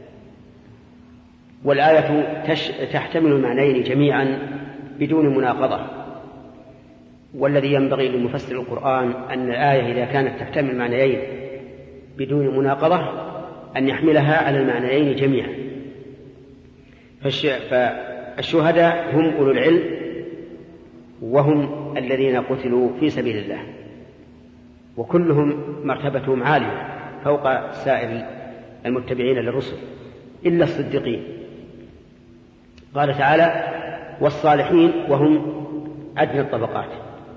والآية تحتمل المعنيين جميعا بدون مناقضة. والذي ينبغي لمفسر القرآن أن الآية إذا كانت تحتمل المعنيين بدون مناقضة أن يحملها على المعنيين جميعا. فالشهداء هم أولو العلم وهم الذين قتلوا في سبيل الله، وكلهم مرتبتهم عالية فوق سائر المتبعين للرسل إلا الصديقين. قال تعالى والصالحين وهم أدنى الطبقات.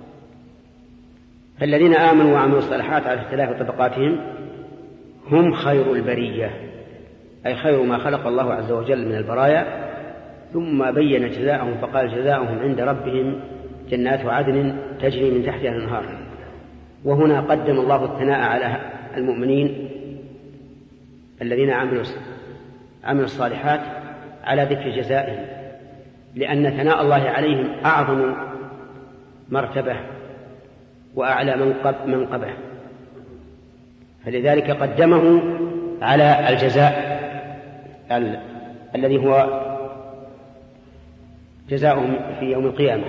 فالذين آمنوا وعملوا الصالحات على اختلاف طبقاتهم هم خير البرية، أي خير ما خلق الله عز وجل من البرايا. ثم بين جزاءهم فقال جزاؤهم عند ربهم جنات عدن تجري من تحتها الأنهار. وهنا قدم الله الثناء على المؤمنين الذين عملوا عملوا الصالحات على ذكر جزائهم، لأن ثناء الله عليهم أعظم مرتبة وأعلى منقبة، فلذلك قدمه على الجزاء ال... الذي هو جزاؤهم في يوم القيامة.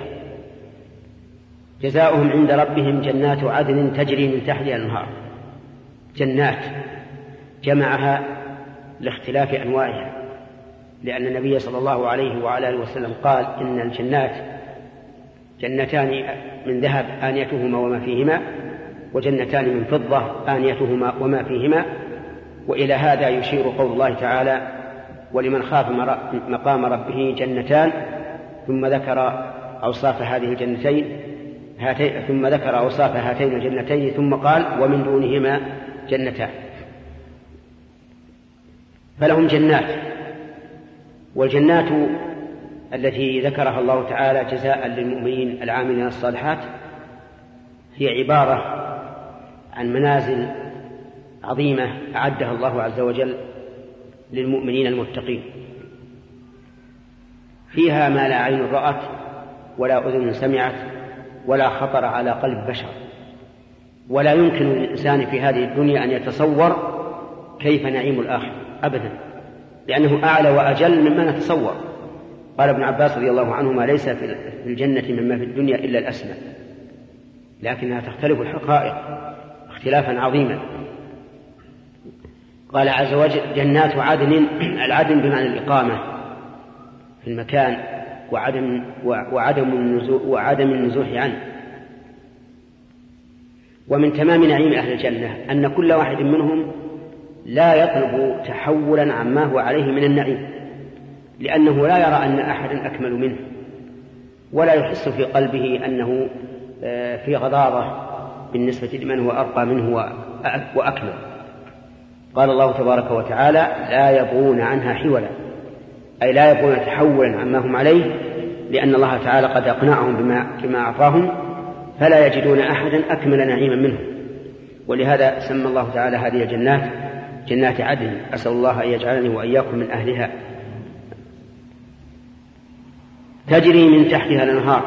جزاؤهم عند ربهم جنات عدن تجري من تحتها الأنهار. جنات جمعها لاختلاف أنواعها، لأن النبي صلى الله عليه وعلى آله وسلم قال إن الجنات جنتان من ذهب آنيتهما وما فيهما، وجنتان من فضة آنيتهما وما فيهما. وإلى هذا يشير قول الله تعالى ولمن خاف مقام ربه جنتان، ثم ذكر أوصاف هذه الجنتين هاتين ثم ذكر أوصاف هاتين الجنتين ثم قال ومن دونهما جنتان. فلهم جنات، والجنات التي ذكرها الله تعالى جزاء للمؤمنين العاملين الصالحات هي عبارة عن منازل عظيمة أعدها الله عز وجل للمؤمنين المتقين، فيها ما لا عين رأت ولا أذن سمعت ولا خطر على قلب بشر، ولا يمكن للإنسان في هذه الدنيا أن يتصور كيف نعيم الآخرة أبدا، لأنه أعلى وأجل مما نتصور. قال ابن عباس رضي الله عنهما ليس في الجنة مما في الدنيا إلا الأسماء، لكنها تختلف الحقائق اختلافا عظيما. قال عز وجل جنات عدن، العدن بمعنى الإقامة في المكان وعدم, وعدم, النزوح وعدم النزوح عنه. ومن تمام نعيم أهل الجنة أن كل واحد منهم لا يطلب تحولا عما هو عليه من النعيم، لأنه لا يرى أن أحدا أكمل منه، ولا يحس في قلبه أنه في غضاضة بالنسبة لمن هو أرقى منه وأكمل. قال الله تبارك وتعالى لا يبغون عنها حولا، أي لا يبغون تحولا عما هم عليه، لأن الله تعالى قد أقنعهم بما, بما أعطاهم، فلا يجدون أحدا أكمل نعيما منه. ولهذا سمى الله تعالى هذه الجنات جنات عدن. أسأل الله أن يجعلني وإياكم من أهلها. تجري من تحتها الأنهار.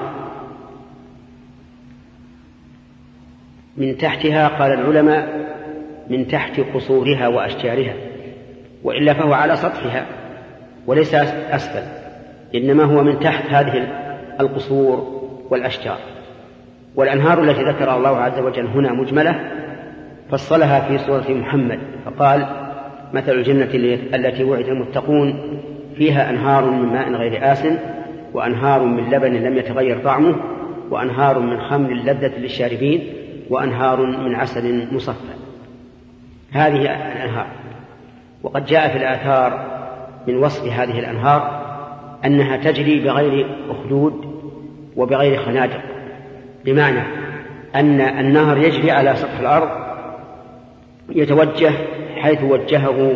من تحتها قال العلماء من تحت قصورها وأشجارها، وإلا فهو على سطحها وليس أسفل، إنما هو من تحت هذه القصور والأشجار. والأنهار التي ذكر الله عز وجل هنا مجملة، فصلها في سورة محمد فقال مثل الجنة التي وعد المتقون فيها أنهار من ماء غير آسن وأنهار من لبن لم يتغير طعمه وأنهار من خمر لذة للشاربين وأنهار من عسل مصفى. هذه الأنهار. وقد جاء في الآثار من وصف هذه الأنهار أنها تجري بغير أخدود وبغير خنادق، بمعنى أن النهر يجري على سطح الأرض يتوجه حيث وجهه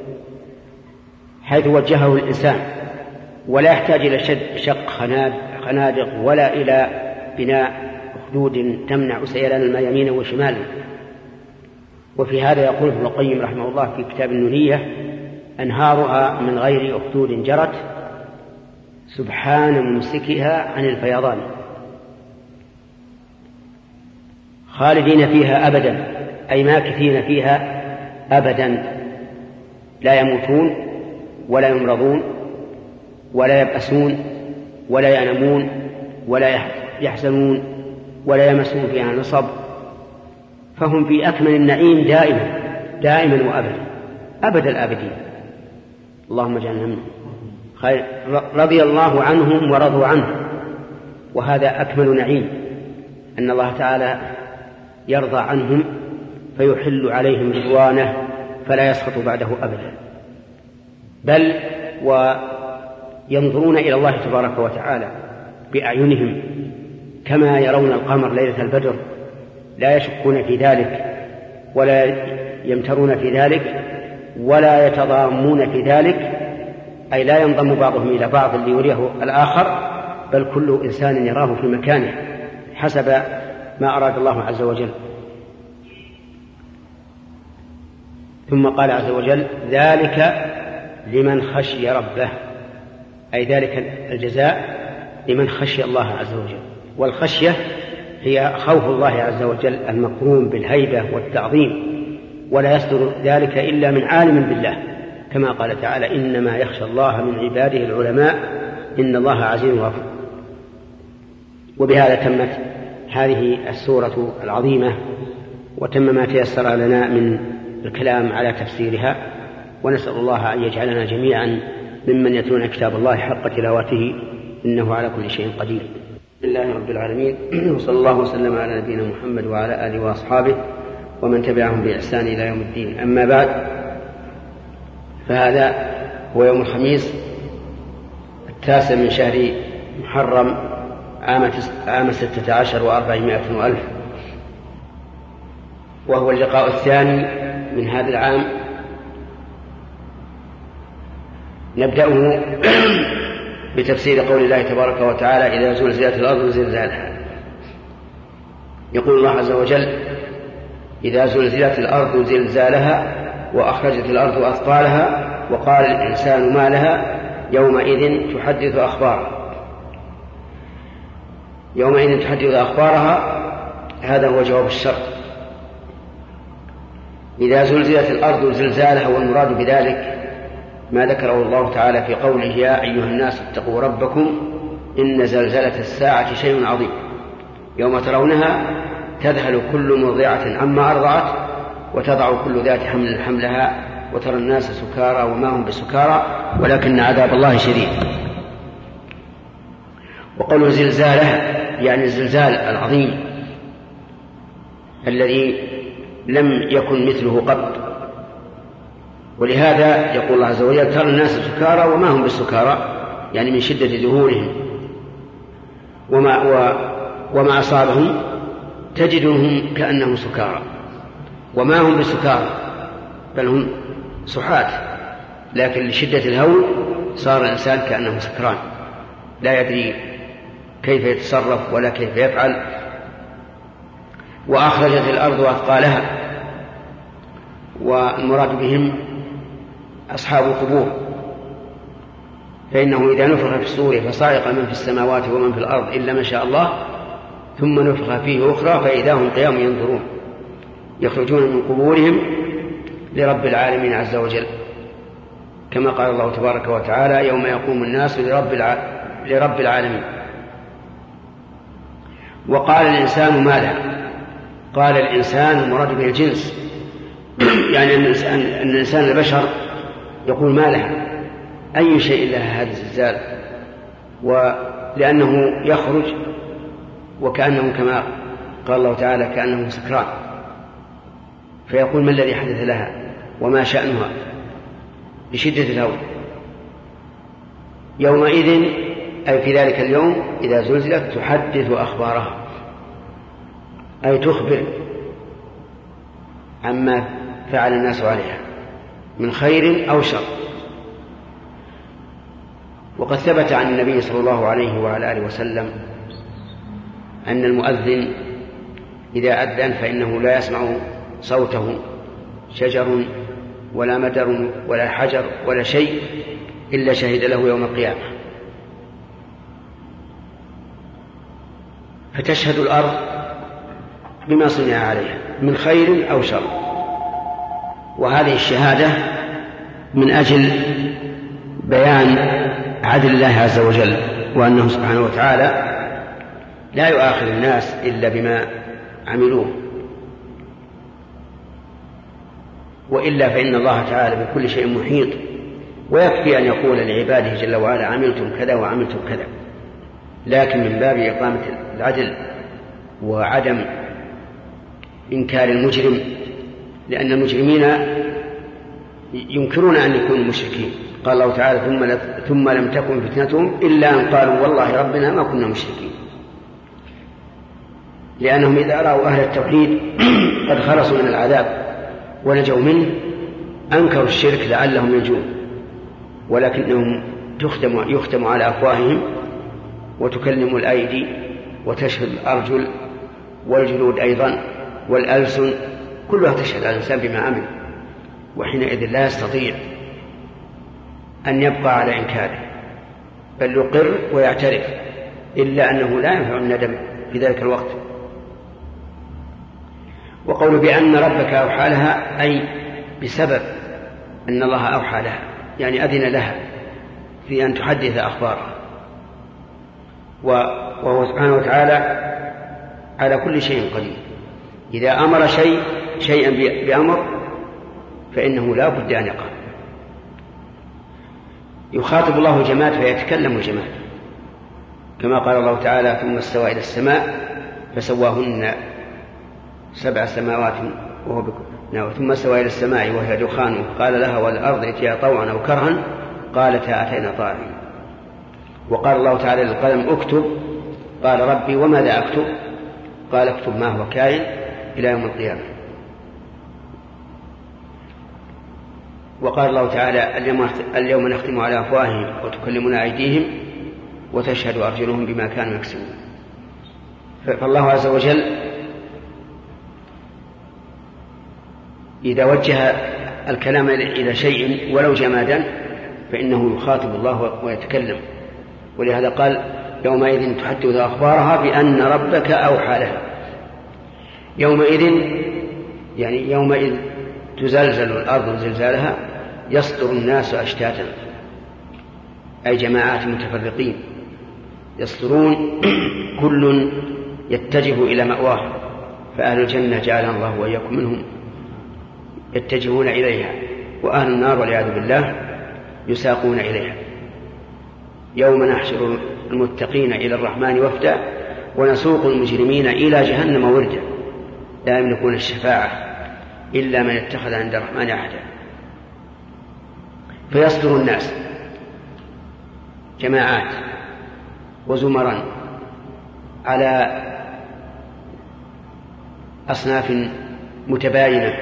حيث وجهه الإنسان، ولا يحتاج إلى شق خنادق ولا إلى بناء أخدود تمنع سيلان الماء يمينا وشمالا. وفي هذا يقول ابن القيم رحمه الله في كتاب النونية أنهارها من غير أخدود جرت سبحان ممسكها عن الفيضان خالدين فيها أبدا، أي ماكثين فيها أبدا، لا يموتون ولا يمرضون ولا يبأسون ولا ينامون ولا يحزنون ولا يمسون فيها نصب، فهم في أكمل النعيم دائما دائما وأبدا أبد الآبدين. اللهم اجعلنا منهم. رضي الله عنهم ورضوا عنه، وهذا أكمل نعيم، أن الله تعالى يرضى عنهم فيحل عليهم رضوانه فلا يسخط بعده أبدا، بل وينظرون إلى الله تبارك وتعالى بأعينهم كما يرون القمر ليلة البدر، لا يشكون في ذلك ولا يمترون في ذلك ولا يتضامون في ذلك، أي لا ينضم بعضهم إلى بعض ليريه الآخر، بل كل إنسان يراه في مكانه حسب ما أراد الله عز وجل. ثم قال عز وجل ذلك لمن خشي ربه، أي ذلك الجزاء لمن خشي الله عز وجل. والخشية هي خوف الله عز وجل المقرون بالهيبة والتعظيم، ولا يصدر ذلك إلا من عالم بالله، كما قال تعالى إنما يخشى الله من عباده العلماء إن الله عزيز غفور. وبهذا تمت هذه السورة العظيمة، وتم ما تيسر لنا من الكلام على تفسيرها، ونسأل الله أن يجعلنا جميعا ممن يتلون كتاب الله حق تلاوته إنه على كل شيء قدير. لله رب العالمين، وصلى الله وسلم على نبينا محمد وعلى آله وأصحابه ومن تبعهم بإحسان إلى يوم الدين. أما بعد، فهذا هو يوم الخميس التاسع من شهر محرم عام, عام ستة عشر وأربعمائة وألف، وهو اللقاء الثاني من هذا العام. نبدأه بتفسير قول الله تبارك وتعالى: إذا زلزلت الأرض زلزالها. يقول الله عز وجل: إذا زلزلت الأرض زلزالها وأخرجت الأرض أثقالها وقال الإنسان ما لها يومئذ تحدث أخبارها. يومئذ تحدث أخبارها، هذا هو جواب الشرط. إذا زلزلت الأرض زلزالها، والمراد بذلك ما ذكره الله تعالى في قوله: يا أيها الناس اتقوا ربكم إن زلزلة الساعة شيء عظيم يوم ترونها تذهل كل مرضعة عما أرضعت وتضع كل ذات حمل حملها وترى الناس سكارى وما هم بسكارى ولكن عذاب الله شديد. وقوله زلزاله يعني الزلزال العظيم الذي لم يكن مثله قط. ولهذا يقول الله عز وجل: ترى الناس سكارى وما هم بالسكارى، يعني من شدة ذهولهم وما, وما أصابهم تجدهم كأنهم سكارى، وما هم بسكارى بل هم سحات، لكن لشدة الهول صار الإنسان كأنه سكران لا يدري كيف يتصرف ولا كيف يفعل. وأخرجت الأرض أثقالها، والمراد بهم أصحاب القبور، فإنه إذا نفخ في الصور فصائق من في السماوات ومن في الأرض إلا ما شاء الله ثم نفخ فيه أخرى فإذا هم قيام ينظرون يخرجون من قبورهم لرب العالمين عز وجل، كما قال الله تبارك وتعالى: يوم يقوم الناس لرب, الع... لرب العالمين. وقال الإنسان ما لها. قال الإنسان المراد به الجنس، يعني أن الإنسان, أن الإنسان البشر يقول ما لها، أي شيء لها هذا الزلزال، ولأنه يخرج وكأنه كما قال الله تعالى كأنه سكران، فيقول: ما الذي حدث لها وما شأنها بشدة الهول. يومئذ أي في ذلك اليوم إذا زلزلت تحدث أخبارها، أي تخبر عما فعل الناس عليها من خير أو شر. وقد ثبت عن النبي صلى الله عليه وعلى آله وسلم أن المؤذن إذا أذن فإنه لا يسمع صوته شجر ولا مدر ولا حجر ولا شيء إلا شهد له يوم القيامة. فتشهد الأرض بما صنع عليها من خير أو شر، وهذه الشهادة من أجل بيان عدل الله عز وجل، وأنه سبحانه وتعالى لا يؤاخذ الناس إلا بما عملوه، وإلا فإن الله تعالى بكل شيء محيط، ويكفي أن يقول لعباده جل وعلا: عملتم كذا وعملتم كذا. لكن من باب إقامة العدل وعدم إنكار المجرم، لأن المجرمين ينكرون أن يكونوا مشركين. قال الله تعالى: ثم, ثم لم تكن فتنتهم إلا أن قالوا والله ربنا ما كنا مشركين، لأنهم إذا رأوا أهل التوحيد قد خلصوا من العذاب ونجوا منه أنكروا الشرك لعلهم ينجون، ولكنهم تختم, يختم على أفواههم وتكلم الأيدي وتشهد الأرجل والجلود أيضا والألسن، كلها تشهد على الإنسان بما عمل، وحينئذ لا يستطيع أن يبقى على إنكاره بل يقر ويعترف، إلا أنه لا ينفع الندم في ذلك الوقت. وقول بأن ربك أوحى لها أي بسبب أن الله أوحى لها، يعني أذن لها في أن تحدث أخبارها، وهو سبحانه وتعالى على كل شيء قدير. إذا أمر شيء شيئا بأمر فإنه لا بد أن يقع. يخاطب الله الجماد فيتكلم الجماد، كما قال الله تعالى: ثم استوى إلى السماء فسواهن سبع سماوات وهو بكم. ثم استوى إلى السماء وهي دخان قال لها والأرض ائتيا طوعا أو كرها قالتا أتينا طائعين. وقال الله تعالى للقلم: اكتب قال ربي وماذا أكتب؟ قال اكتب ما هو كائن إلى يوم القيامة. وقال الله تعالى اليوم نختم على أفواههم وتكلمنا أيديهم وتشهد أرجلهم بما كانوا يكسبون. فالله عز وجل إذا وجه الكلام إلى شيء ولو جمادا فإنه يخاطب الله ويتكلم، ولهذا قال يومئذ تحدث أخبارها بأن ربك أوحى لها. يومئذ يعني يومئذ تزلزل الأرض زلزالها يصدر الناس أشتاتا، أي جماعات متفرقين يصدرون كل يتجه إلى مأواه، فأهل الجنة جعلنا الله وإياكم منهم يتجهون إليها، وأهل النار والعياذ بالله يساقون إليها. يوم نحشر المتقين إلى الرحمن وفدا ونسوق المجرمين إلى جهنم وردا لا يملكون الشفاعة إلا من اتخذ عند الرحمن عهدا. فيصدر الناس جماعات وزمرا على أصناف متباينة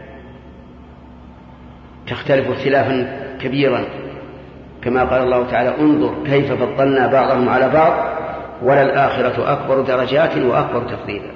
تختلف اختلافا كبيرا، كما قال الله تعالى انظر كيف فضلنا بعضهم على بعض وللآخرة أكبر درجات وأكبر تفضيلا.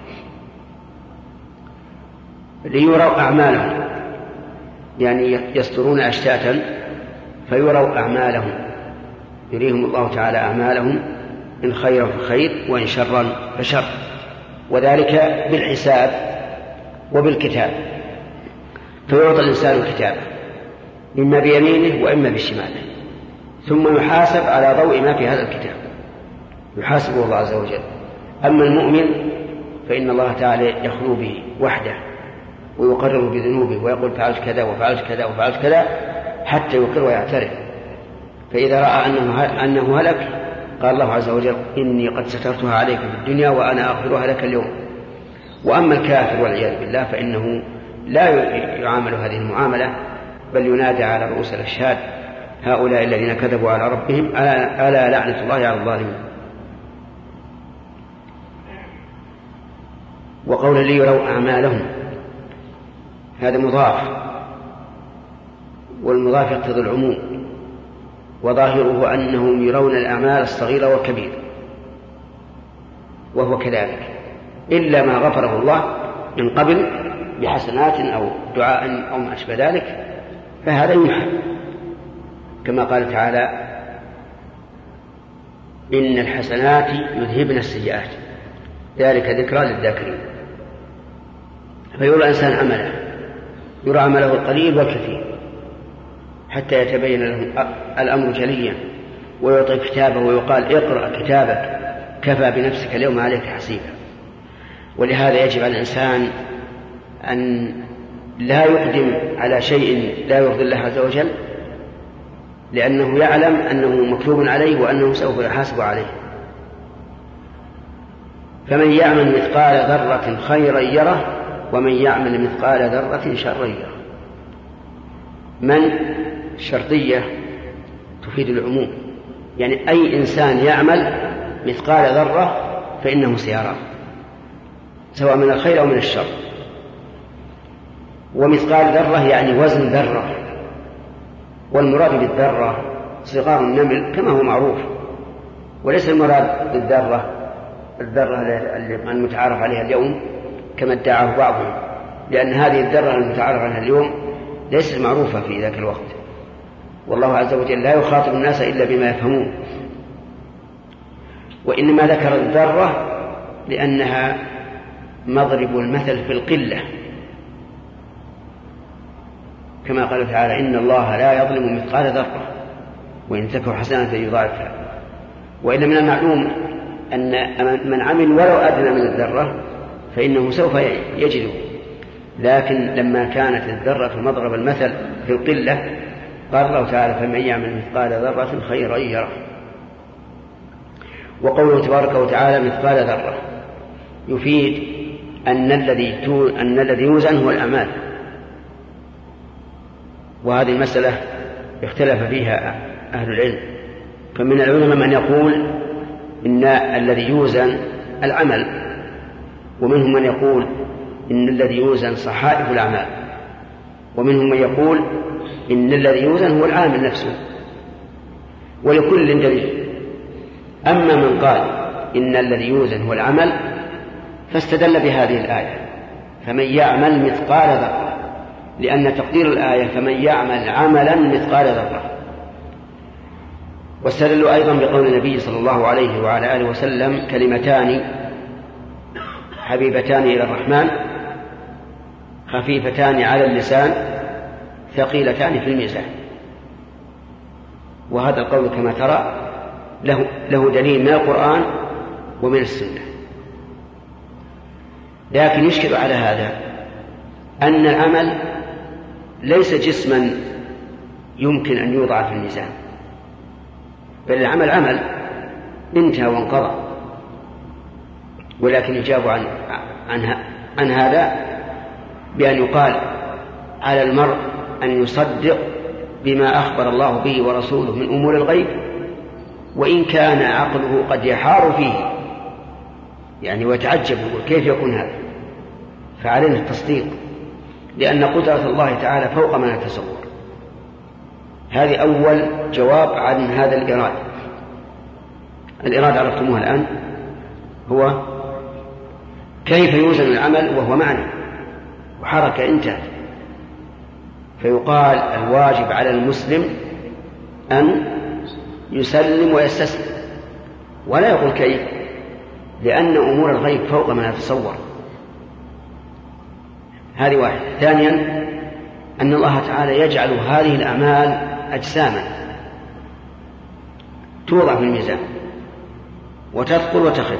ليروا أعمالهم، يعني يصدرون أشتاتا فيروا أعمالهم، يريهم الله تعالى أعمالهم إن خيرا فخير وإن شرا فشر، وذلك بالحساب وبالكتاب. فيعطى الإنسان كتابه إما بيمينه وإما بشماله، ثم يحاسب على ضوء ما في هذا الكتاب، يحاسبه الله عز وجل. أما المؤمن فإن الله تعالى يخلو به وحده ويقرر بذنوبه ويقول فعلت كذا وفعلت كذا وفعلت كذا حتى يقر ويعترف. فإذا رأى أنه, أنه هلك قال الله عز وجل إني قد سترتها عليك في الدنيا وأنا أغفرها لك اليوم. وأما الكافر والعياذ بالله فإنه لا يعامل هذه المعاملة، بل ينادى على رؤوس الأشهاد هؤلاء الذين كذبوا على ربهم ألا, ألا لعنة الله على الظالمين. وقول لي يروا أعمالهم هذا مضاف، والمضاف يقتضي العموم، وظاهره أنهم يرون الأعمال الصغيرة والكبيرة، وهو كذلك إلا ما غفره الله من قبل بحسنات أو دعاء أو ما أشبه ذلك فهذا يمحى، كما قال تعالى إن الحسنات يذهبن السيئات ذلك ذكرى للذاكرين. فيرى الإنسان عمله، يرى عمله القليل والكثير حتى يتبين له الأمر جليا، ويعطي كتابه ويقال اقرأ كتابك كفى بنفسك اليوم عليك حسيبا. ولهذا يجب على الإنسان أن لا يقدم على شيء لا يرضي الله عز وجل، لأنه يعلم أنه مكتوب عليه وأنه سوف يحاسب عليه. فمن يعمل مثقال ذرة خيرا يره ومن يعمل مثقال ذرة شرا يره. من شرطية تفيد العموم، يعني أي إنسان يعمل مثقال ذرة فإنه سيراه سواء من الخير أو من الشر. ومثقال ذرة يعني وزن ذرة، والمراد بالذرة صغار النمل كما هو معروف، وليس المراد بالذرة الذرة المتعارف عليها اليوم كما ادعاه بعضهم، لأن هذه الذرة المتعارف عليها اليوم ليست معروفة في ذاك الوقت، والله عز وجل لا يخاطب الناس إلا بما يفهمون. وإنما ذكر الذرة لأنها مضرب المثل في القلة، كما قال تعالى إن الله لا يظلم مثقال ذرة وإن تك حسنة يضاعفها. وإن من المعلوم أن من عمل ولو أدنى من الذرة فإنه سوف يجده، لكن لما كانت الذرة مضرب المثل في القلة قال الله تعالى فمن يعمل مثقال ذرة خيرا يره. وقوله تبارك وتعالى مثقال ذرة يفيد أن الذي أن الذي يوزن هو الأعمال، وهذه المسألة اختلف فيها أهل العلم. فمن العلماء من يقول إن الذي يوزن العمل، ومنهم من يقول إن الذي يوزن صحائف الأعمال، ومنهم من يقول إن الذي يوزن هو العامل نفسه، ولكل دليل. أما من قال إن الذي يوزن هو العمل فاستدل بهذه الآية فمن يعمل مثقال ذرة، لأن تقدير الآية فمن يعمل عملا مثقال ذرة. واستدلوا أيضا بقول النبي صلى الله عليه وعلى آله وسلم كلمتان حبيبتان إلى الرحمن خفيفتان على اللسان ثقيلتان في الميزان. وهذا القول كما ترى له, له دليل من القرآن ومن السنة. لكن يشكل على هذا أن العمل ليس جسما يمكن أن يوضع في الميزان، بل العمل عمل انتهى وانقضى. ولكن يجاب عن, عن, عن هذا بأن يقال على المرء أن يصدق بما أخبر الله به ورسوله من أمور الغيب، وإن كان عقله قد يحار فيه يعني ويتعجب كيف يكون هذا، فعلينا التصديق، لأن قدرة الله تعالى فوق ما نتصور. هذه أول جواب عن هذا الإرادة. الإرادة عرفتموها الآن، هو كيف يوزن العمل وهو معنى وحركة انتهت. فيقال الواجب على المسلم أن يسلم ويستسلم، ولا يقول كيف، لأن أمور الغيب فوق ما نتصور. هذه واحدة. ثانيا أن الله تعالى يجعل هذه الأعمال أجساما توضع في الميزان وتثقل وتخف،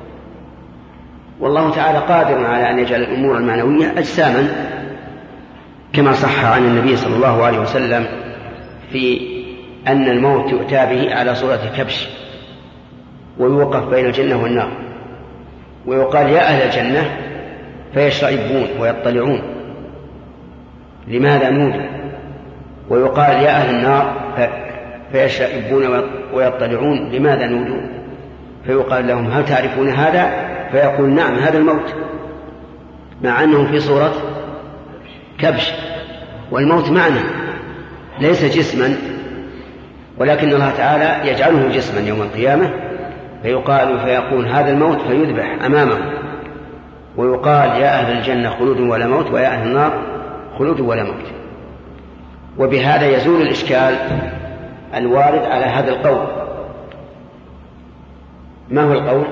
والله تعالى قادر على أن يجعل الأمور المعنوية أجساما، كما صح عن النبي صلى الله عليه وسلم في أن الموت يؤتى به على صورة كبش ويوقف بين الجنة والنار، ويقال يا أهل الجنة فيشرئبون ويطلعون لماذا نودوا، ويقال يا أهل النار فيشرئبون ويطلعون لماذا نودوا، فيقال لهم هل تعرفون هذا؟ فيقول نعم هذا الموت، مع أنه في صورة كبش، والموت معنى ليس جسما، ولكن الله تعالى يجعله جسما يوم القيامة، فيقال فيقول هذا الموت فيذبح أمامه، ويقال يا أهل الجنة خلود ولا موت ويا أهل النار خلود ولا موت. وبهذا يزول الإشكال الوارد على هذا القول. ما هو القول؟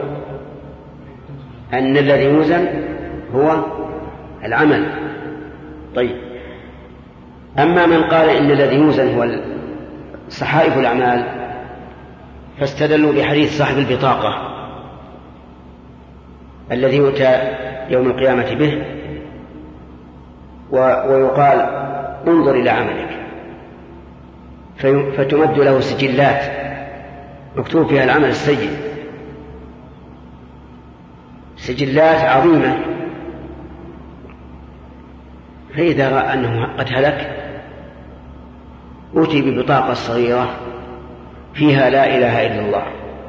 أن الذي يوزن هو العمل. طيب، أما من قال إن الذي يوزن هو صحائف الأعمال فاستدلوا بحديث صاحب البطاقة الذي يؤتى يوم القيامة به ويقال انظر إلى عملك، فتمد له سجلات مكتوب فيها العمل السيء، سجلات عظيمة، فإذا رأى أنه قد هلك أتي ببطاقة صغيرة فيها لا إله إلا الله،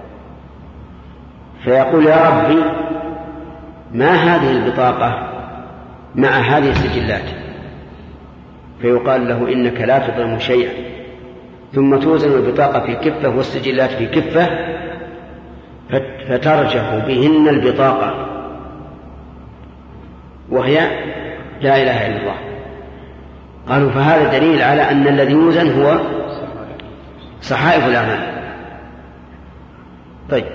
فيقول يا ربي ما هذه البطاقة مع هذه السجلات؟ فيقال له إنك لا تظلم شيئا، ثم توزن البطاقة في كفة والسجلات في كفة فترجح بهن البطاقة وهي لا إله إلا الله. قالوا فهذا دليل على أن الذي يوزن هو صحائف الأعمال. طيب،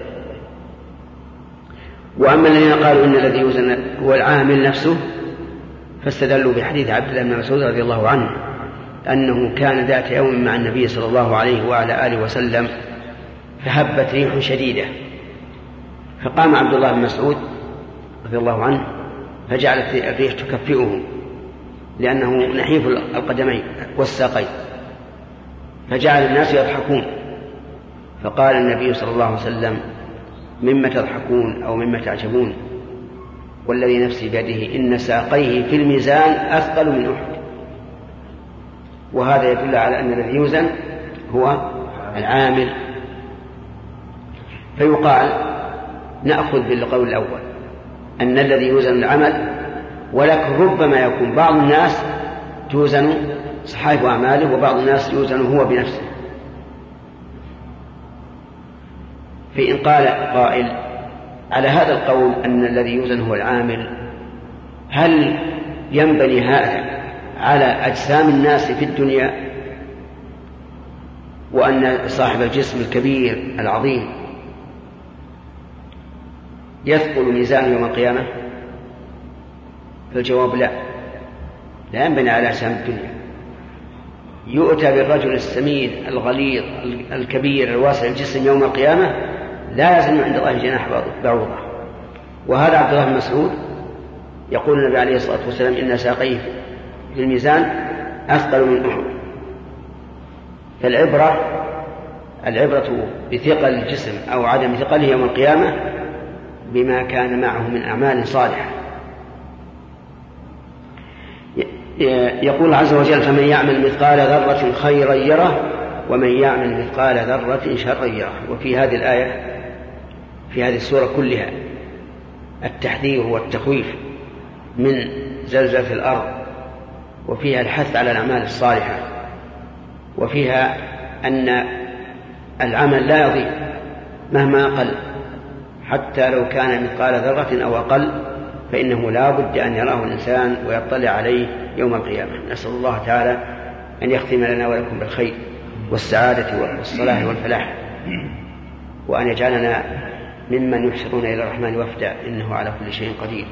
وأما الذين قالوا إن الذي يوزن هو العامل نفسه فاستدلوا بحديث عبد الله بن مسعود رضي الله عنه أنه كان ذات يوم مع النبي صلى الله عليه وعلى آله وسلم فهبت ريح شديدة، فقام عبد الله بن مسعود رضي الله عنه فجعلت الريح تكفئه لأنه نحيف القدمين والساقين، فجعل الناس يضحكون، فقال النبي صلى الله عليه وسلم مما تضحكون أو مما تعجبون، والذي نفسي بيده إن ساقيه في الميزان أثقل من أحد. وهذا يدل على أن الذي يوزن هو العامل. فيقال نأخذ بالقول الأول أن الذي يوزن العمل، ولكن ربما يكون بعض الناس توزن صحائف أعماله وبعض الناس يوزن هو بنفسه. فإن قال قائل على هذا القول أن الذي يوزن هو العامل، هل ينبني هذا على أجسام الناس في الدنيا، وأن صاحب الجسم الكبير العظيم يثقل ميزان يوم القيامة؟ فالجواب لا، لا ينبني على أجسام الدنيا. يؤتى بالرجل السمين الغليظ الكبير الواسع الجسم يوم القيامة لا يزن عند الله جناح بعوضة. وهذا عبد الله بن مسعود يقول النبي عليه الصلاة والسلام إن ساقيه في الميزان أثقل من أحد. فالعبرة العبرة بثقل الجسم أو عدم ثقله يوم القيامة بما كان معه من أعمال صالحة. يقول عز وجل فمن يعمل مثقال ذرة خيرا يره ومن يعمل مثقال ذرة شرا يره. وفي هذه الآية في هذه السورة كلها التحذير والتخويف من زلزلة الأرض، وفيها الحث على الأعمال الصالحة، وفيها أن العمل لا يضيع مهما قل، حتى لو كان مثقال ذرة أو أقل فإنه لا بد أن يراه الإنسان ويطلع عليه يوم القيامة. نسأل الله تعالى أن يختم لنا ولكم بالخير والسعادة والصلاح والفلاح، وأن يجعلنا ممن يحشرون إلى الرحمن وفدا إنه على كل شيء قدير.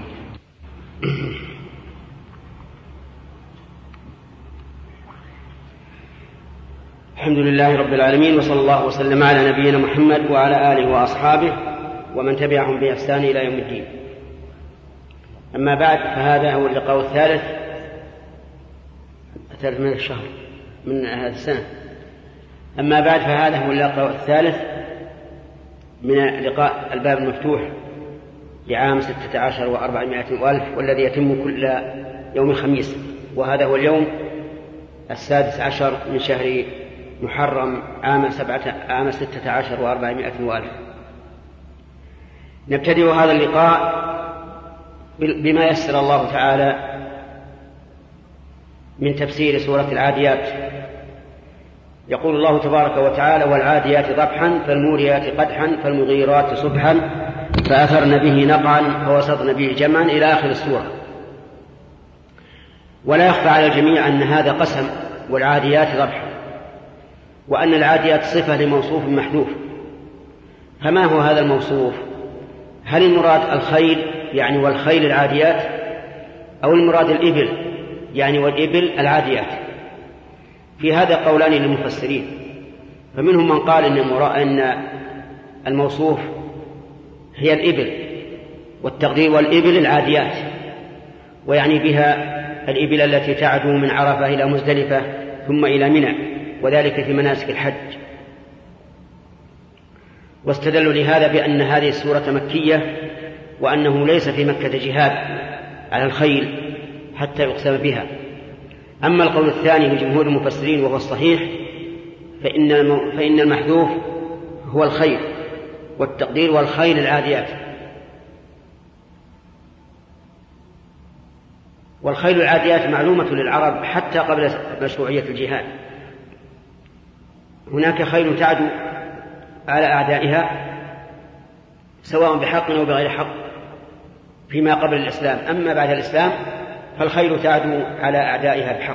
الحمد لله رب العالمين، وصلى الله وسلم على نبينا محمد وعلى آله وأصحابه ومن تبعهم بإحسان إلى يوم الدين. أما بعد، فهذا هو اللقاء الثالث الثالث من الشهر من هذه السنة. أما بعد فهذا هو اللقاء الثالث من لقاء الباب المفتوح لعام ستة عشر وأربعمائة ألف، والذي يتم كل يوم خميس، وهذا هو اليوم السادس عشر من شهر محرم عام سبعة عام ستة عشر وأربعمائة ألف. نبتدئ هذا اللقاء بما يسر الله تعالى من تفسير سورة العاديات. يقول الله تبارك وتعالى والعاديات ضبحا فالموريات قدحا فالمغيرات صبحا فأثرن به نقعا فوسطن به جمعا إلى آخر السورة. ولا يخفى على الجميع أن هذا قسم والعاديات ضبحا، وأن العاديات صفة لموصوف محذوف. فما هو هذا الموصوف؟ هل المراد الخيل يعني والخيل العاديات، أو المراد الإبل يعني والإبل العاديات؟ في هذا قولان للمفسرين، فمنهم من قال إن الموصوف هي الإبل والتقدير والإبل العاديات، ويعني بها الإبل التي تعدو من عرفة إلى مزدلفة ثم إلى منى، وذلك في مناسك الحج. واستدلوا لهذا بأن هذه السورة مكية، وأنه ليس في مكة جهاد على الخيل حتى يقسم بها. أما القول الثاني لجمهور المفسرين وهو الصحيح، فإن فإن المحذوف هو الخيل والتقدير والخيل العاديات. والخيل العاديات معلومة للعرب حتى قبل مشروعية الجهاد. هناك خيل تعدو على أعدائها سواء بحق أو بغير حق فيما قبل الإسلام. أما بعد الإسلام فالخيل تعدو على أعدائها بحق.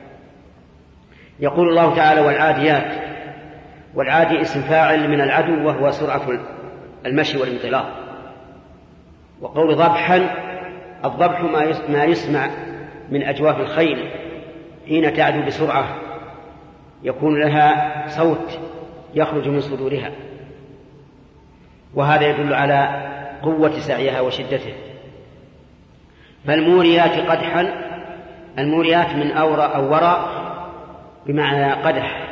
يقول الله تعالى والعاديات، والعادي اسم فاعل من العدو وهو سرعة المشي والانطلاق. وقول ضبحا، الضبح ما يسمع من أجواف الخيل حين تعدو بسرعة، يكون لها صوت يخرج من صدورها، وهذا يدل على قوة سعيها وشدته. فالموريات قدحا، الموريات من أورى أو وراء بمعنى قدح،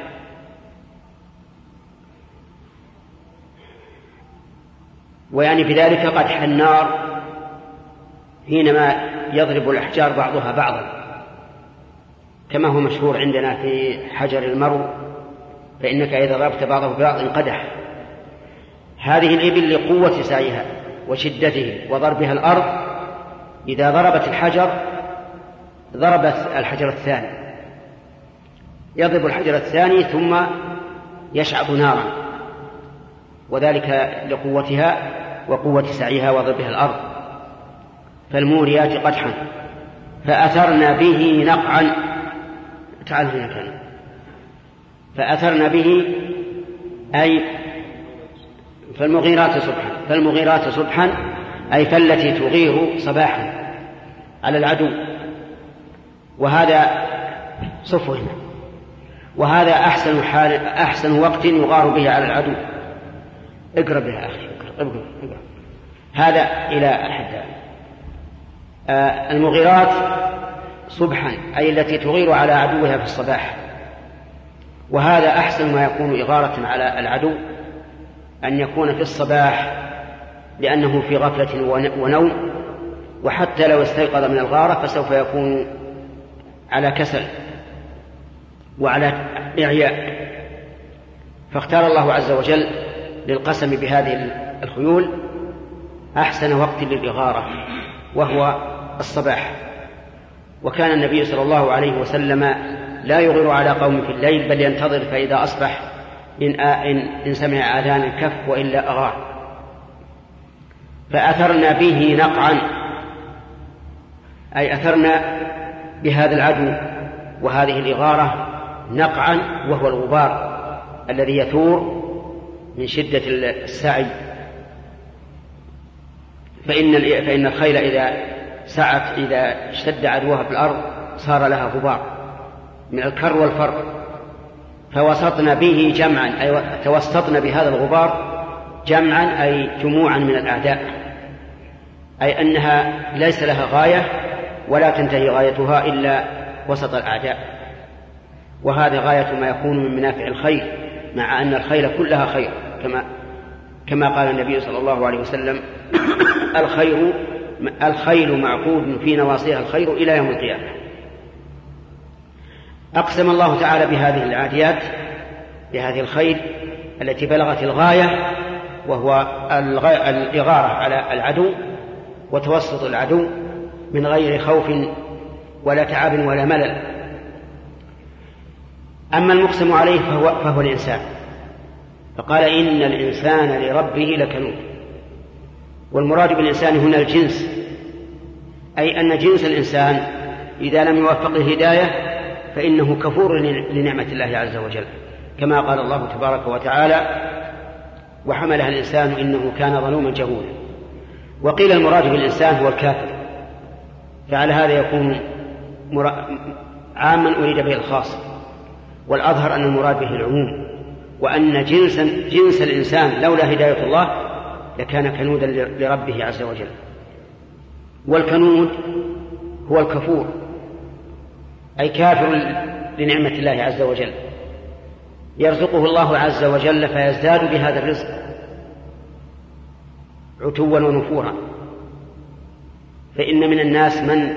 ويعني بذلك قدح النار حينما يضرب الأحجار بعضها بعضا، كما هو مشهور عندنا في حجر المرو، فإنك إذا ضربت بعضه ببعض انقدح. هذه الإبل لقوة سعيها وشدته وضربها الأرض، إذا ضربت الحجر ضربت الحجر الثاني، يضرب الحجر الثاني ثم يشعب نارا، وذلك لقوتها وقوة سعيها وضربها الأرض. فالموريات قدحا فأثرن به نقعا. تعال هنا كان فأثرن به أي فالمغيرات صبحا، فالمغيرات صبحا أي فالتي تغير صباحا على العدو، وهذا صفه هنا، وهذا أحسن حال أحسن وقت يغار به على العدو. اقرأ بها أخي، اقرأ اقرأ هذا إلى أحد. آه المغيرات صبحا أي التي تغير على عدوها في الصباح، وهذا أحسن ما يكون إغارة على العدو أن يكون في الصباح، لأنه في غفلة ونوم، وحتى لو استيقظ من الغارة فسوف يكون على كسل وعلى إعياء. فاختار الله عز وجل للقسم بهذه الخيول أحسن وقت للإغارة وهو الصباح. وكان النبي صلى الله عليه وسلم لا يغير على قوم في الليل، بل ينتظر فإذا أصبح إن, إن, إن سمع آذان الكف وإلا أغار. فأثرنا به نقعا أي أثرنا بهذا العدو وهذه الإغارة نقعا، وهو الغبار الذي يثور من شدة السعي. فإن, فإن الخيل إذا سعت إذا اشتد عدوها في الأرض صار لها غبار من الكر والفر. فوسطنا به جمعا أي توسطنا بهذا الغبار جمعا أي جموعا من الأعداء، أي أنها ليس لها غاية ولا تنتهي غايتها إلا وسط الأعداء. وهذا غاية ما يكون من منافع الخيل، مع أن الخيل كلها خير، كما كما قال النبي صلى الله عليه وسلم: الخير الخيل معقود في نواصيها الخير إلى يوم القيامة. أقسم الله تعالى بهذه العاديات، بهذه الخيل التي بلغت الغاية، وهو الإغارة على العدو وتوسط العدو من غير خوف ولا تعب ولا ملل. أما المقسم عليه فهو, فهو الإنسان، فقال: إن الإنسان لربه لكنود. والمراد بالإنسان هنا الجنس، أي أن جنس الإنسان إذا لم يوفق الهداية فإنه كفور لنعمة الله عز وجل، كما قال الله تبارك وتعالى: وحملها الإنسان إنه كان ظلوما جهولا. وقيل المراد بالإنسان هو الكافر، فعلى هذا يكون عاما أريد به الخاص، والأظهر أن المراد به العموم، وأن جنس, جنس الإنسان لولا هداية الله لكان كنودا لربه عز وجل. والكنود هو الكفور، أي كافر لنعمة الله عز وجل، يرزقه الله عز وجل فيزداد بهذا الرزق عتوا ونفورا. فإن من الناس من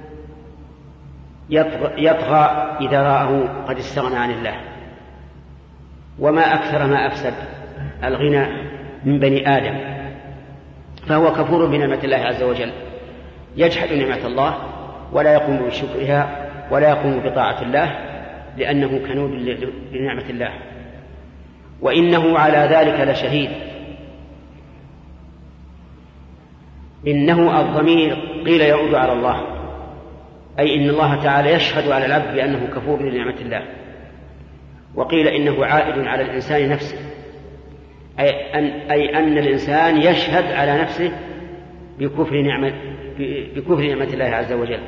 يطغى إذا رآه قد استغنى عن الله، وما أكثر ما أفسد الغنى من بني آدم، فهو كفور بنعمة الله عز وجل، يجحد نعمة الله ولا يقوم بشكرها ولا يقوم بطاعة الله، لأنه كنود لنعمة الله. وإنه على ذلك لشهيد. إنه الضمير قيل يعود على الله، أي إن الله تعالى يشهد على العبد بأنه كفور لنعمة الله. وقيل إنه عائد على الإنسان نفسه، أي أن, أي أن الإنسان يشهد على نفسه بكفر نعمة, بكفر نعمة الله عز وجل.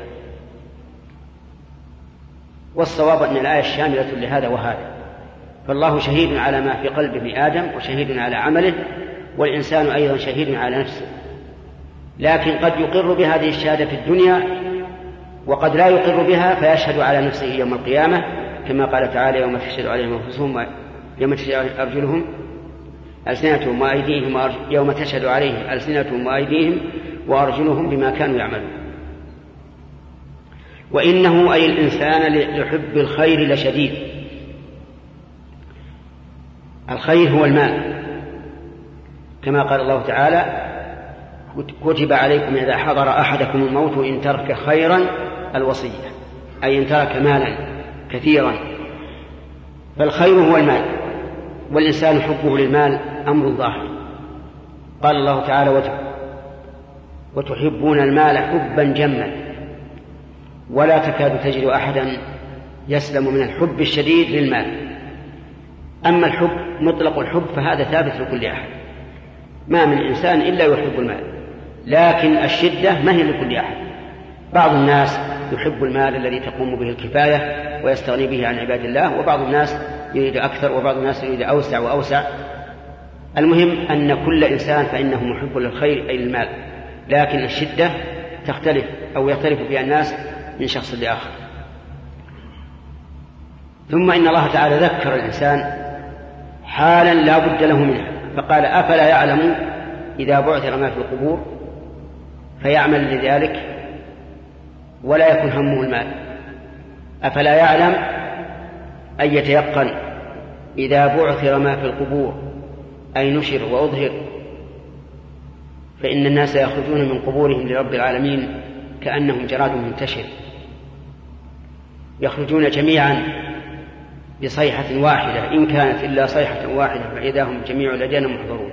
والصواب أن الآية شاملة لهذا وهذا، فالله شهيد على ما في قلب ابن آدم وشهيد على عمله، والإنسان أيضا شهيد على نفسه، لكن قد يقر بهذه الشهادة في الدنيا وقد لا يقر بها فيشهد على نفسه يوم القيامة، كما قال تعالى: يوم تشهد عليهم أنفسهم يوم تشهد أرجلهم ألسنتهم وأيديهم يوم تشهد عليهم ألسنتهم وأيديهم وأرجلهم بما كانوا يعملون. وإنه أي الإنسان لحب الخير لشديد. الخير هو المال، كما قال الله تعالى: كتب عليكم إذا حضر أحدكم الموت إن ترك خيرا الوصية، أي إن ترك مالا كثيرا. فالخير هو المال، والإنسان حبه للمال أمر ظاهر. قال الله تعالى: وتحبون المال حبا جما، ولا تكاد تجد أحدا يسلم من الحب الشديد للمال. أما الحب مطلق الحب فهذا ثابت لكل أحد، ما من إنسان إلا يحب المال، لكن الشدة ما هي لكل أحد. بعض الناس يحب المال الذي تقوم به الكفاية ويستغني به عن عباد الله، وبعض الناس يريد أكثر، وبعض الناس يريد أوسع وأوسع. المهم أن كل إنسان فإنه محب للخير أي المال، لكن الشدة تختلف أو يختلف فيها الناس من شخص لآخر. ثم إن الله تعالى ذكر الإنسان حالا لا بد له منها، فقال: أفلا يعلم إذا بعثر ما في القبور فيعمل لذلك ولا يكون همه المال. أفلا يعلم أن يتيقن إذا بعثر ما في القبور أي نشر وأظهر، فإن الناس يخرجون من قبورهم لرب العالمين كأنهم جراد منتشر، يخرجون جميعا بصيحة واحدة، إن كانت إلا صيحة واحدة فإذا هم جميع لدينا محضرون.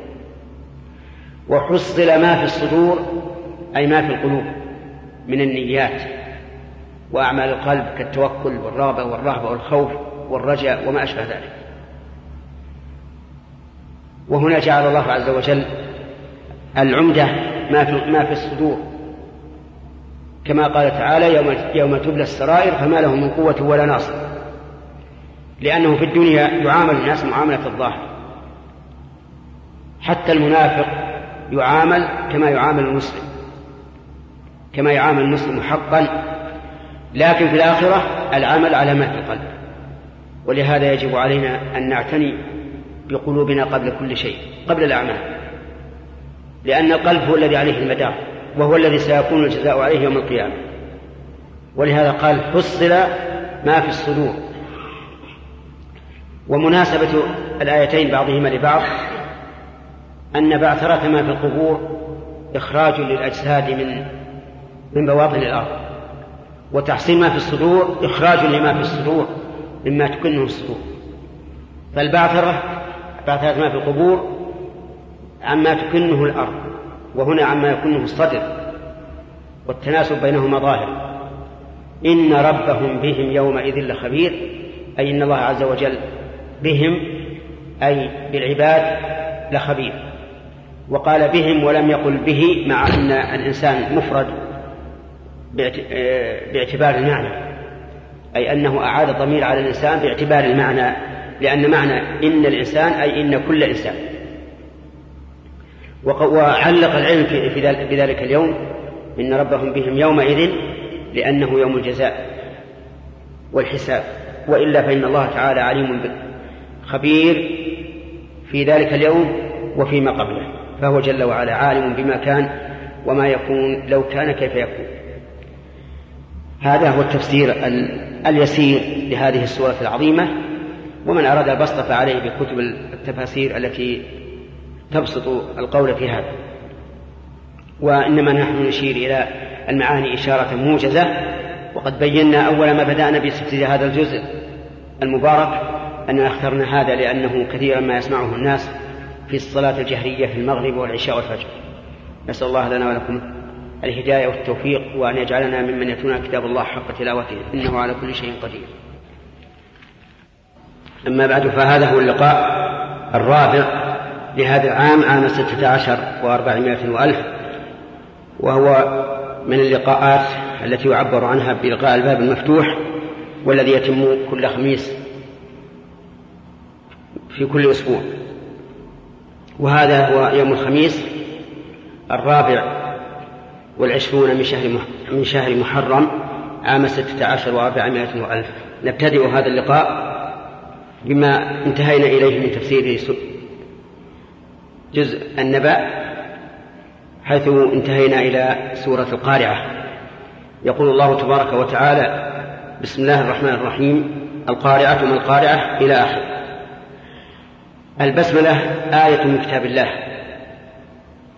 وحصل ما في الصدور أي ما في القلوب من النيات وأعمال القلب كالتوكل والرغبة والرهبة والخوف والرجاء وما أشبه ذلك. وهنا جعل الله عز وجل العمدة ما في, ما في الصدور، كما قال تعالى: يوم, يوم تبلى السرائر فما له من قوة ولا ناصر، لأنه في الدنيا يعامل الناس معاملة الظاهر، حتى المنافق يعامل كما يعامل المسلم، كما يعامل المسلم حقا، لكن في الآخرة العمل على ما في القلب. ولهذا يجب علينا أن نعتني بقلوبنا قبل كل شيء، قبل الأعمال، لأن القلب هو الذي عليه المدار، وهو الذي سيكون الجزاء عليه يوم القيامة. ولهذا قال: حصل ما في الصدور. ومناسبة الآيتين بعضهما لبعض أن بعثرة ما في القبور إخراج للأجساد من من بواطن الأرض، وتحصيل ما في الصدور إخراج لما في الصدور مما تكنه الصدور. فالبعثرة بعثرة ما في القبور عما تكنه الأرض، وهنا عما يكنه الصدر، والتناسب بينهما ظاهر. إن ربهم بهم يومئذ لخبير، أي إن الله عز وجل بهم أي بالعباد لخبير. وقال بهم ولم يقل به، مع أن الإنسان مفرد باعتبار المعنى، أي أنه أعاد الضمير على الإنسان باعتبار المعنى، لأن معنى إن الإنسان أي إن كل إنسان. وعلق العلم في ذلك اليوم إن ربهم بهم يومئذ لأنه يوم الجزاء والحساب، وإلا فإن الله تعالى عليم خبير في ذلك اليوم وفيما قبله، فهو جل وعلا عالم بما كان وما يكون لو كان كيف يكون. هذا هو التفسير اليسير لهذه السورة العظيمة، ومن أراد البسط فعليه بكتب التفاسير التي تبسط القول في هذا. وإنما نحن نشير إلى المعاني إشارة موجزة، وقد بينا أول ما بدأنا بتفسير هذا الجزء المبارك أننا اخترنا هذا لأنه كثيرا ما يسمعه الناس في الصلاة الجهرية في المغرب والعشاء والفجر. نسأل الله لنا ولكم الهداية والتوفيق، وأن يجعلنا ممن يتلون كتاب الله حق تلاوته، إنه على كل شيء قدير. أما بعد، فهذا هو اللقاء الرابع لهذا العام، عام ستة عشر وأربعمائة وألف، وهو من اللقاءات التي يعبر عنها بلقاء الباب المفتوح، والذي يتم كل خميس في كل أسبوع. وهذا هو يوم الخميس الرابع والعشرون من شهر من شهر محرم عام ستة عشر وأربعمائة وألف. نبتدئ هذا اللقاء بما انتهينا إليه من تفسير جزء النبأ، حيث انتهينا إلى سورة القارعة. يقول الله تبارك وتعالى: بسم الله الرحمن الرحيم، القارعة ما القارعة، إلى آخر. البسملة آية من كتاب الله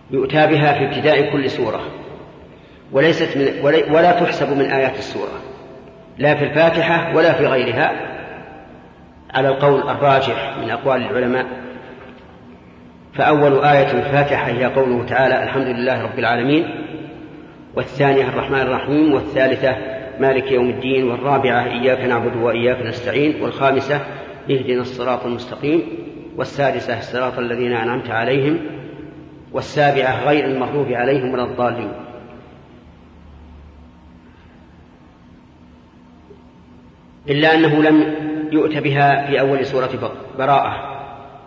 يؤتى بها في ابتداء كل سورة، وليست من ولا تحسب من آيات السورة، لا في الفاتحة ولا في غيرها، على القول الراجح من أقوال العلماء. فأول آية في الفاتحة هي قوله تعالى الحمد لله رب العالمين، والثانية الرحمن الرحيم، والثالثة مالك يوم الدين، والرابعة إياك نعبد وإياك نستعين، والخامسة اهدنا الصراط المستقيم، والسادسة الصراط الذين أنعمت عليهم، والسابعة غير المغضوب عليهم ولا الضالين. إلا أنه لم يؤت بها في أول سورة براءة،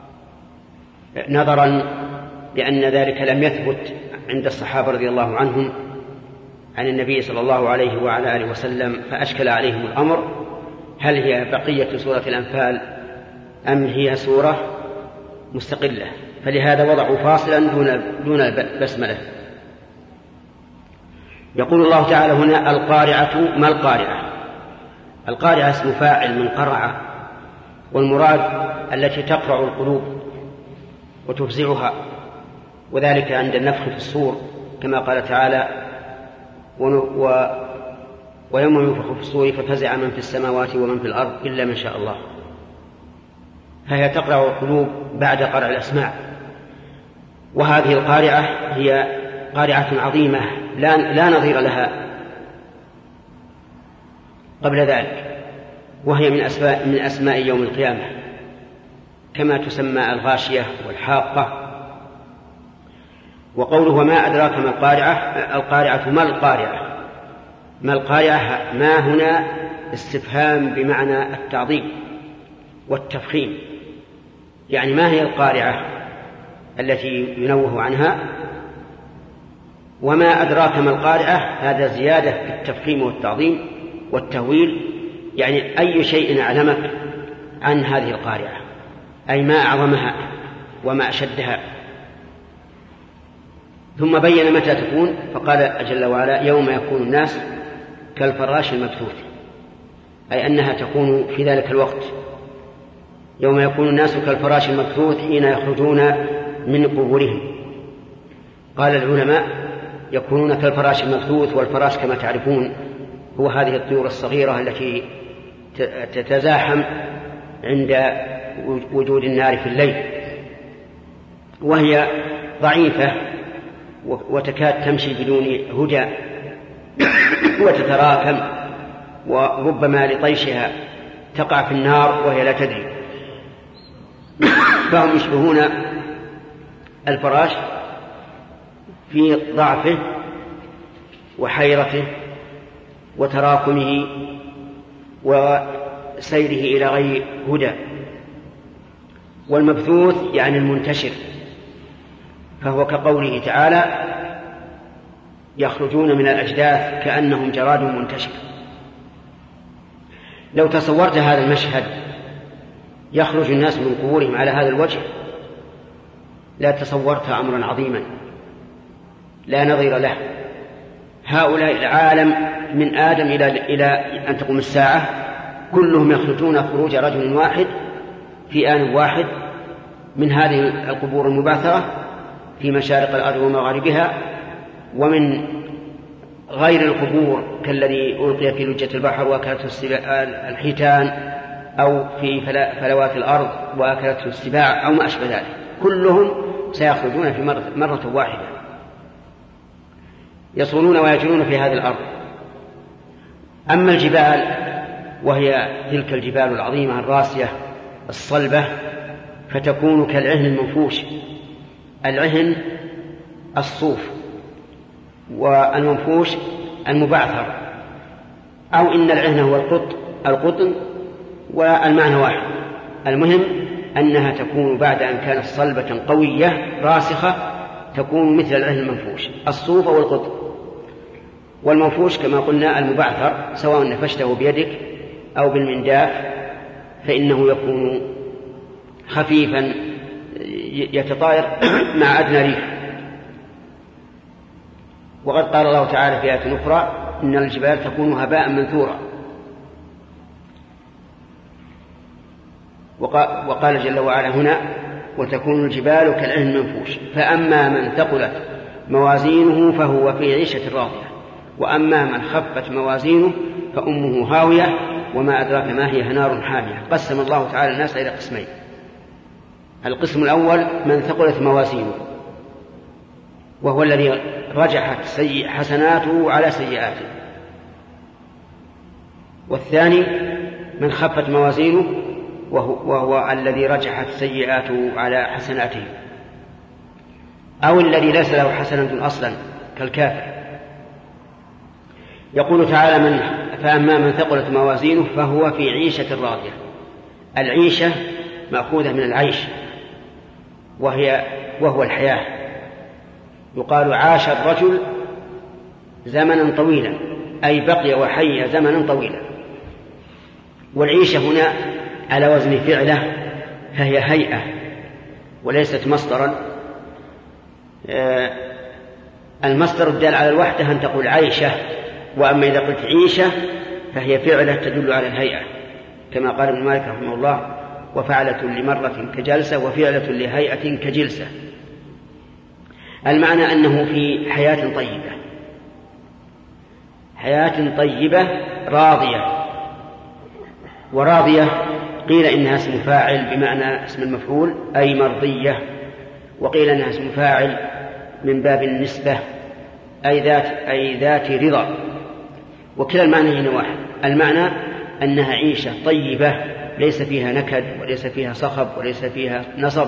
نظرا لأن ذلك لم يثبت عند الصحابة رضي الله عنهم عن النبي صلى الله عليه وعلى آله وسلم، فأشكل عليهم الأمر هل هي بقية سورة الأنفال أم هي سورة مستقلة، فلهذا وضعوا فاصلا دون دون البسملة. يقول الله تعالى هنا القارعة. ما القارعة؟ القارعة اسم فاعل من قرع، والمراد التي تقرع القلوب وتفزعها، وذلك عند النفخ في الصور كما قال تعالى و... ويوم ينفخ في الصور ففزع من في السماوات ومن في الأرض إلا من شاء الله. فهي تقرع القلوب بعد قرع الأسماع. وهذه القارعة هي قارعة عظيمة لا, لا نظير لها قبل ذلك، وهي من أسماء, من أسماء يوم القيامة، كما تسمى الغاشية والحاقة. وقوله وما أدراك ما القارعة، القارعة ما القارعة؟ ما القارعة ما هنا استفهام بمعنى التعظيم والتفخيم، يعني ما هي القارعة التي ينوه عنها؟ وما أدراك ما القارعة هذا زيادة في التفخيم والتعظيم والتهويل، يعني أي شيء أعلمك عن هذه القارعة، أي ما أعظمها وما أشدها. ثم بين متى تكون، فقال جل وعلا يوم يكون الناس كالفراش المبثوث، أي أنها تكون في ذلك الوقت، يوم يكون الناس كالفراش المبثوث حين يخرجون من قبورهم. قال العلماء يكونون كالفراش المبثوث، والفراش كما تعرفون هو هذه الطيور الصغيرة التي تتزاحم عند وجود النار في الليل، وهي ضعيفة وتكاد تمشي بدون هدى وتتراكم، وربما لطيشها تقع في النار وهي لا تدري. فهم يشبهون الفراش في ضعفه وحيرته وتراكمه وسيره إلى غير هدى. والمبثوث يعني المنتشر، فهو كقوله تعالى يخرجون من الأجداث كأنهم جراد منتشر. لو تصورت هذا المشهد يخرج الناس من قبورهم على هذا الوجه لا تصورت أمرا عظيما لا نظير له. هؤلاء العالم من آدم إلى, إلى أن تقوم الساعة كلهم يخرجون خروج رجل واحد في آن واحد من هذه القبور المبعثرة في مشارق الأرض ومغاربها، ومن غير القبور كالذي ألقي في لجة البحر وأكلته الحيتان، أو في فلوات الأرض وأكلته السباع أو ما أشبه ذلك، كلهم سيخرجون في مرة, مرة واحدة يصونون ويجرون في هذه الأرض. أما الجبال وهي تلك الجبال العظيمة الراسية الصلبة فتكون كالعهن المنفوش. العهن الصوف والمنفوش المبعثر، أو إن العهن هو القط القطن والمعنى واحد. المهم أنها تكون بعد أن كانت صلبة قوية راسخة تكون مثل العهن المنفوش الصوف أو القطن. والمنفوش كما قلنا المبعثر، سواء نفشته بيدك أو بالمنداف فإنه يكون خفيفا يتطاير مع أدنى ريح. وقد قال الله تعالى في آية أخرى إن الجبال تكون هباء منثورا. وقال جل وعلا هنا وتكون الجبال كالعهن المنفوش. فأما من ثقلت موازينه فهو في عيشة راضية، وأما من خفت موازينه فأمه هاوية وما أدراك ما هي نار حامية. قسم الله تعالى الناس إلى قسمين: القسم الأول من ثقلت موازينه وهو الذي رجحت سيئ حسناته على سيئاته، والثاني من خفت موازينه وهو, وهو الذي رجحت سيئاته على حسناته، أو الذي ليس له حسنة أصلا كالكافر. يقول تعالى: من فأما من ثقلت موازينه فهو في عيشة راضية. العيشة مأخوذة من العيش وهي وهو الحياة. يقال عاش الرجل زمنا طويلا، أي بقي وحي زمنا طويلا. والعيشة هنا على وزن فعله، فهي هيئة وليست مصدرا. المصدر الدال على الوحدة أن تقول عيشة، وأما إذا قلت عيشة فهي فعلة تدل على الهيئة، كما قال ابن مالك رحمه الله: وفعلة لمرة كجلسة وفعلة لهيئة كجلسة. المعنى أنه في حياة طيبة، حياة طيبة راضية. وراضية قيل إنها اسم فاعل بمعنى اسم المفعول أي مرضية، وقيل إنها اسم فاعل من باب النسبة أي ذات, أي ذات رضا. وكلا المعنى هنا واحد. المعنى أنها عيشة طيبة ليس فيها نكد وليس فيها صخب وليس فيها نصب،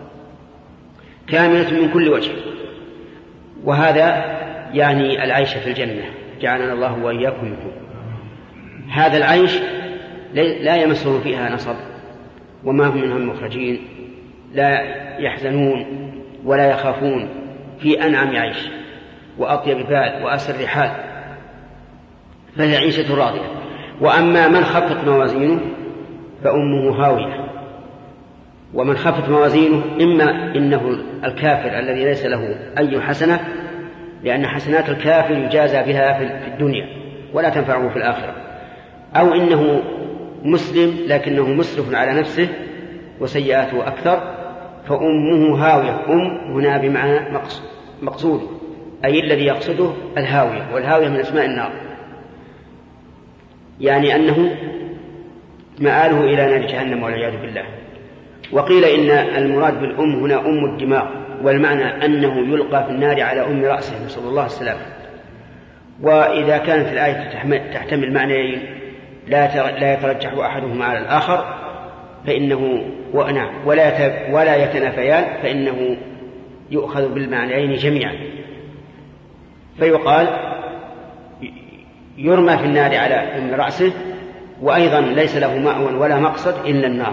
كاملة من كل وجه. وهذا يعني العيش في الجنة، جعلنا الله وإياكم منه. هذا العيش لا يمسه فيها نصب وما هم منها مخرجين، لا يحزنون ولا يخافون، في أنعم عيش وأطيب بال وأسر حال، فهي عيشة راضية. وأما من خفت موازينه فأمه هاوية. ومن خفت موازينه إما إنه الكافر الذي ليس له أي حسنة، لأن حسنات الكافر يجازى بها في الدنيا ولا تنفعه في الآخرة، أو إنه مسلم لكنه مسرف على نفسه وسيئاته أكثر، فأمه هاوية. أم هنا بمعنى مقصود، أي الذي يقصده الهاوية، والهاوية من اسماء النار، يعني أنه مآله إلى نار جهنم والعياذ بالله. وقيل إن المراد بالأم هنا أم الدماغ، والمعنى أنه يلقى في النار على أم رأسه، نسأل الله السلامة. وإذا كانت الآية تحتمل معنيين لا يترجح أحدهما على الآخر فإنه وأنا ولا ولا يتنافيان، فإنه يؤخذ بالمعنيين جميعا. فيقال يرمى في النار على أم رأسه، وأيضا ليس له مأوى ولا مقصد إلا النار.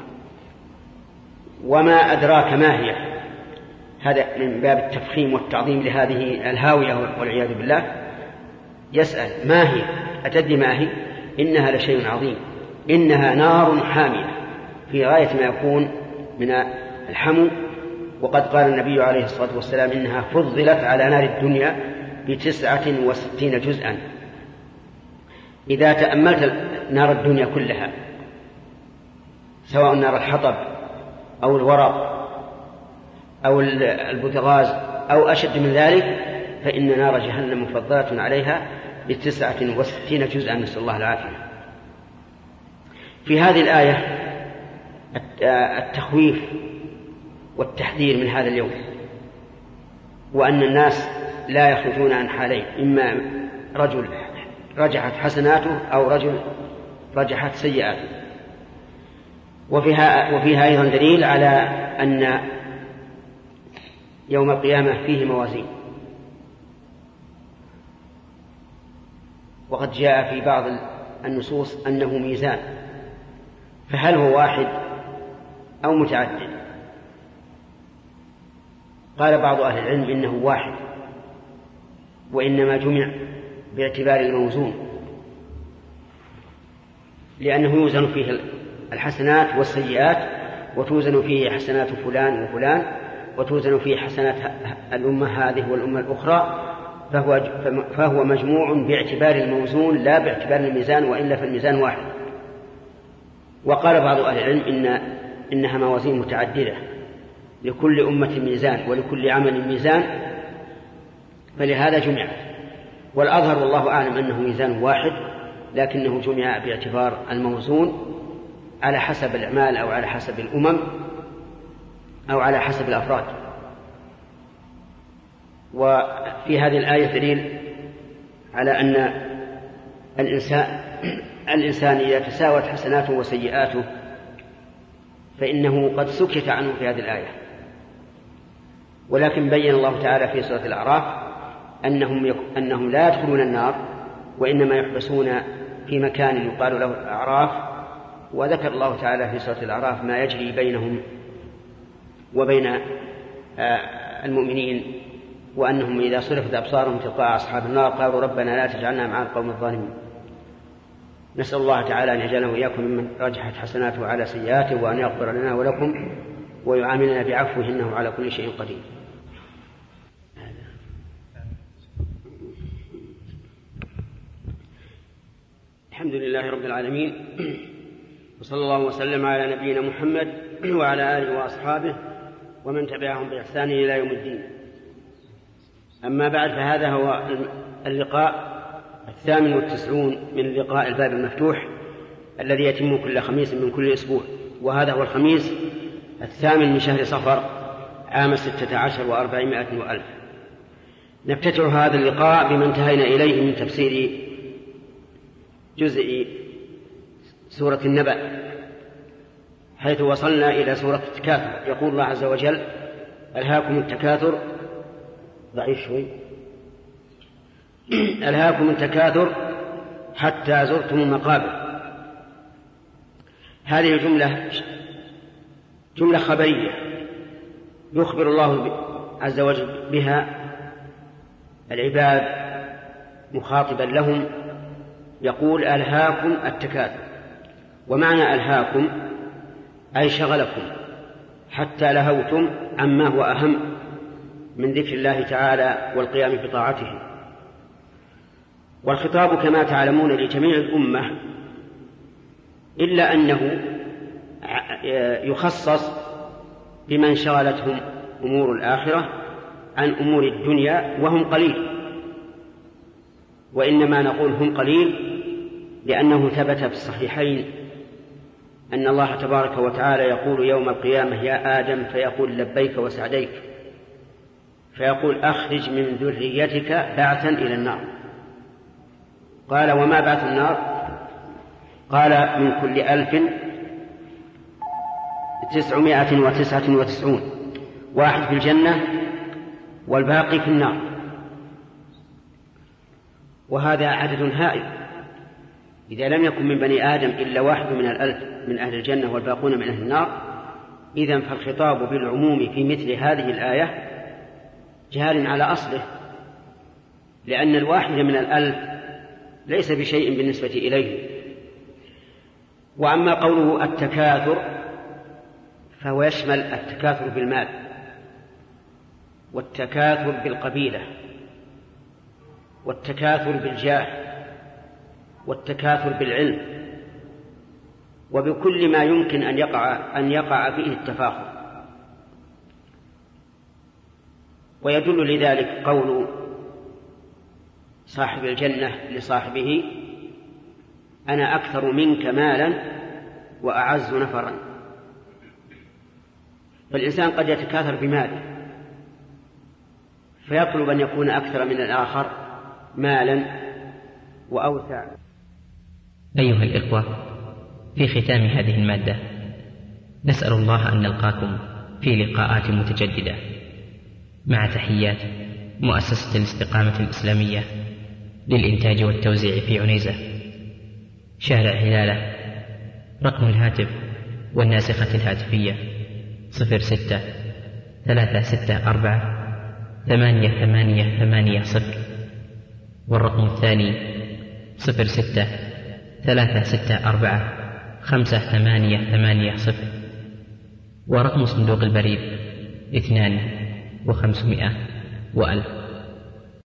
وما أدراك ما هي، هذا من باب التفخيم والتعظيم لهذه الهاوية والعياذ بالله. يسأل ما هي، أتدري ما هي؟ إنها لشيء عظيم، إنها نار حامية في غاية ما يكون من الحمو. وقد قال النبي عليه الصلاة والسلام إنها فضلت على نار الدنيا بتسعة وستين جزءا. إذا تأملت نار الدنيا كلها، سواء نار الحطب أو الورق أو البوتغاز أو أشد من ذلك، فإن نار جهنم مفضلة عليها بتسعة وستين جزءا، نسأل الله العافية. في هذه الآية التخويف والتحذير من هذا اليوم، وأن الناس لا يخرجون عن حالين: إما رجل رجحت حسناته أو رجل رجحت سيئاته. وفيها, وفيها أيضا دليل على أن يوم القيامة فيه موازين. وقد جاء في بعض النصوص أنه ميزان، فهل هو واحد أو متعدد؟ قال بعض أهل العلم إنه واحد، وإنما جمع باعتبار الموزون، لأنه يوزن فيه الحسنات والسيئات، وتوزن فيه حسنات فلان وفلان، وتوزن فيه حسنات الأمة هذه والأمة الأخرى، فهو, فهو مجموع باعتبار الموزون لا باعتبار الميزان، وإلا فالميزان واحد. وقال بعض أهل العلم إن إنها موازين متعددة، لكل أمة ميزان ولكل عمل ميزان، فلهذا جمع. والأظهر والله أعلم أنه ميزان واحد، لكنه جمع باعتبار الموزون على حسب الأعمال أو على حسب الأمم أو على حسب الأفراد. وفي هذه الآية دليل على أن الإنسان, الإنسان إذا تساوت حسناته وسيئاته فإنه قد سكت عنه في هذه الآية. ولكن بين الله تعالى في سورة الأعراف أنهم, يك... أنهم لا يدخلون النار، وإنما يحبسون في مكان يقال له الأعراف. وذكر الله تعالى في سورة الأعراف ما يجري بينهم وبين المؤمنين، وأنهم إذا صرفت أبصارهم تلقاء أصحاب النار قالوا ربنا لا تجعلنا مع القوم الظالمين. نسأل الله تعالى أن يجعلنا وإياكم ممن رجحت حسناته على سيئاته، وأن يغفر لنا ولكم ويعاملنا بعفوه إنه على كل شيء قدير. الحمد لله رب العالمين، وصلى الله وسلم على نبينا محمد وعلى آله وأصحابه ومن تبعهم بإحسان إلى يوم الدين. أما بعد، فهذا هو اللقاء الثامن والتسعون من لقاء الباب المفتوح الذي يتم كل خميس من كل أسبوع، وهذا هو الخميس الثامن من شهر صفر عام ستة عشر وأربعمائة وألف. نفتتح هذا اللقاء بما انتهينا إليه من تفسير جزء سورة النبأ، حيث وصلنا إلى سورة التكاثر. يقول الله عز وجل: ألهاكم التكاثر ضعيف شوي ألهاكم التكاثر حتى زرتم المقابر. هذه الجملة جملة خبرية يخبر الله عز وجل بها العباد مخاطبا لهم، يقول: ألهاكم التكاثر. ومعنى ألهاكم أي شغلكم حتى لهوتم عما هو أهم من ذكر الله تعالى والقيام بطاعته. والخطاب كما تعلمون لجميع الأمة، إلا أنه يخصص بمن شغلتهم أمور الآخرة عن أمور الدنيا وهم قليل. وإنما نقول هم قليل لأنه ثبت في الصحيحين أن الله تبارك وتعالى يقول يوم القيامة: يا آدم، فيقول: لبيك وسعديك، فيقول: أخرج من ذريتك بعثا إلى النار. قال: وما بعث النار؟ قال: من كل ألف تسعمائة وتسعة وتسعون، واحد في الجنة والباقي في النار. وهذا عدد هائل. إذا لم يكن من بني آدم إلا واحد من الألف من أهل الجنة والباقون من أهل النار، إذن فالخطاب بالعموم في مثل هذه الآية جار على أصله، لأن الواحد من الألف ليس بشيء بالنسبة إليه. وأما قوله التكاثر فهو يشمل التكاثر بالمال، والتكاثر بالقبيلة، والتكاثر بالجاه، والتكاثر بالعلم، وبكل ما يمكن أن يقع أن يقع فيه التفاخر. ويدل لذلك قول صاحب الجنة لصاحبه: أنا أكثر منك مالا وأعز نفرا. فالإنسان قد يتكاثر بماله فيطلب أن يكون أكثر من الآخر مالا وأوسع. أيها الإخوة، في ختام هذه المادة نسأل الله أن نلقاكم في لقاءات متجددة، مع تحيات مؤسسة الاستقامة الإسلامية للإنتاج والتوزيع في عنيزة، شارع هلالة. رقم الهاتف والناسخة الهاتفية صفر ستة ثلاثة ستة أربعة ثمانية ثمانية ثمانية صفر، والرقم الثاني صفر ستة ثلاثة ستة أربعة خمسة ثمانية ثمانية صفر، ورقم صندوق البريد اثنان وخمسمائة وألف.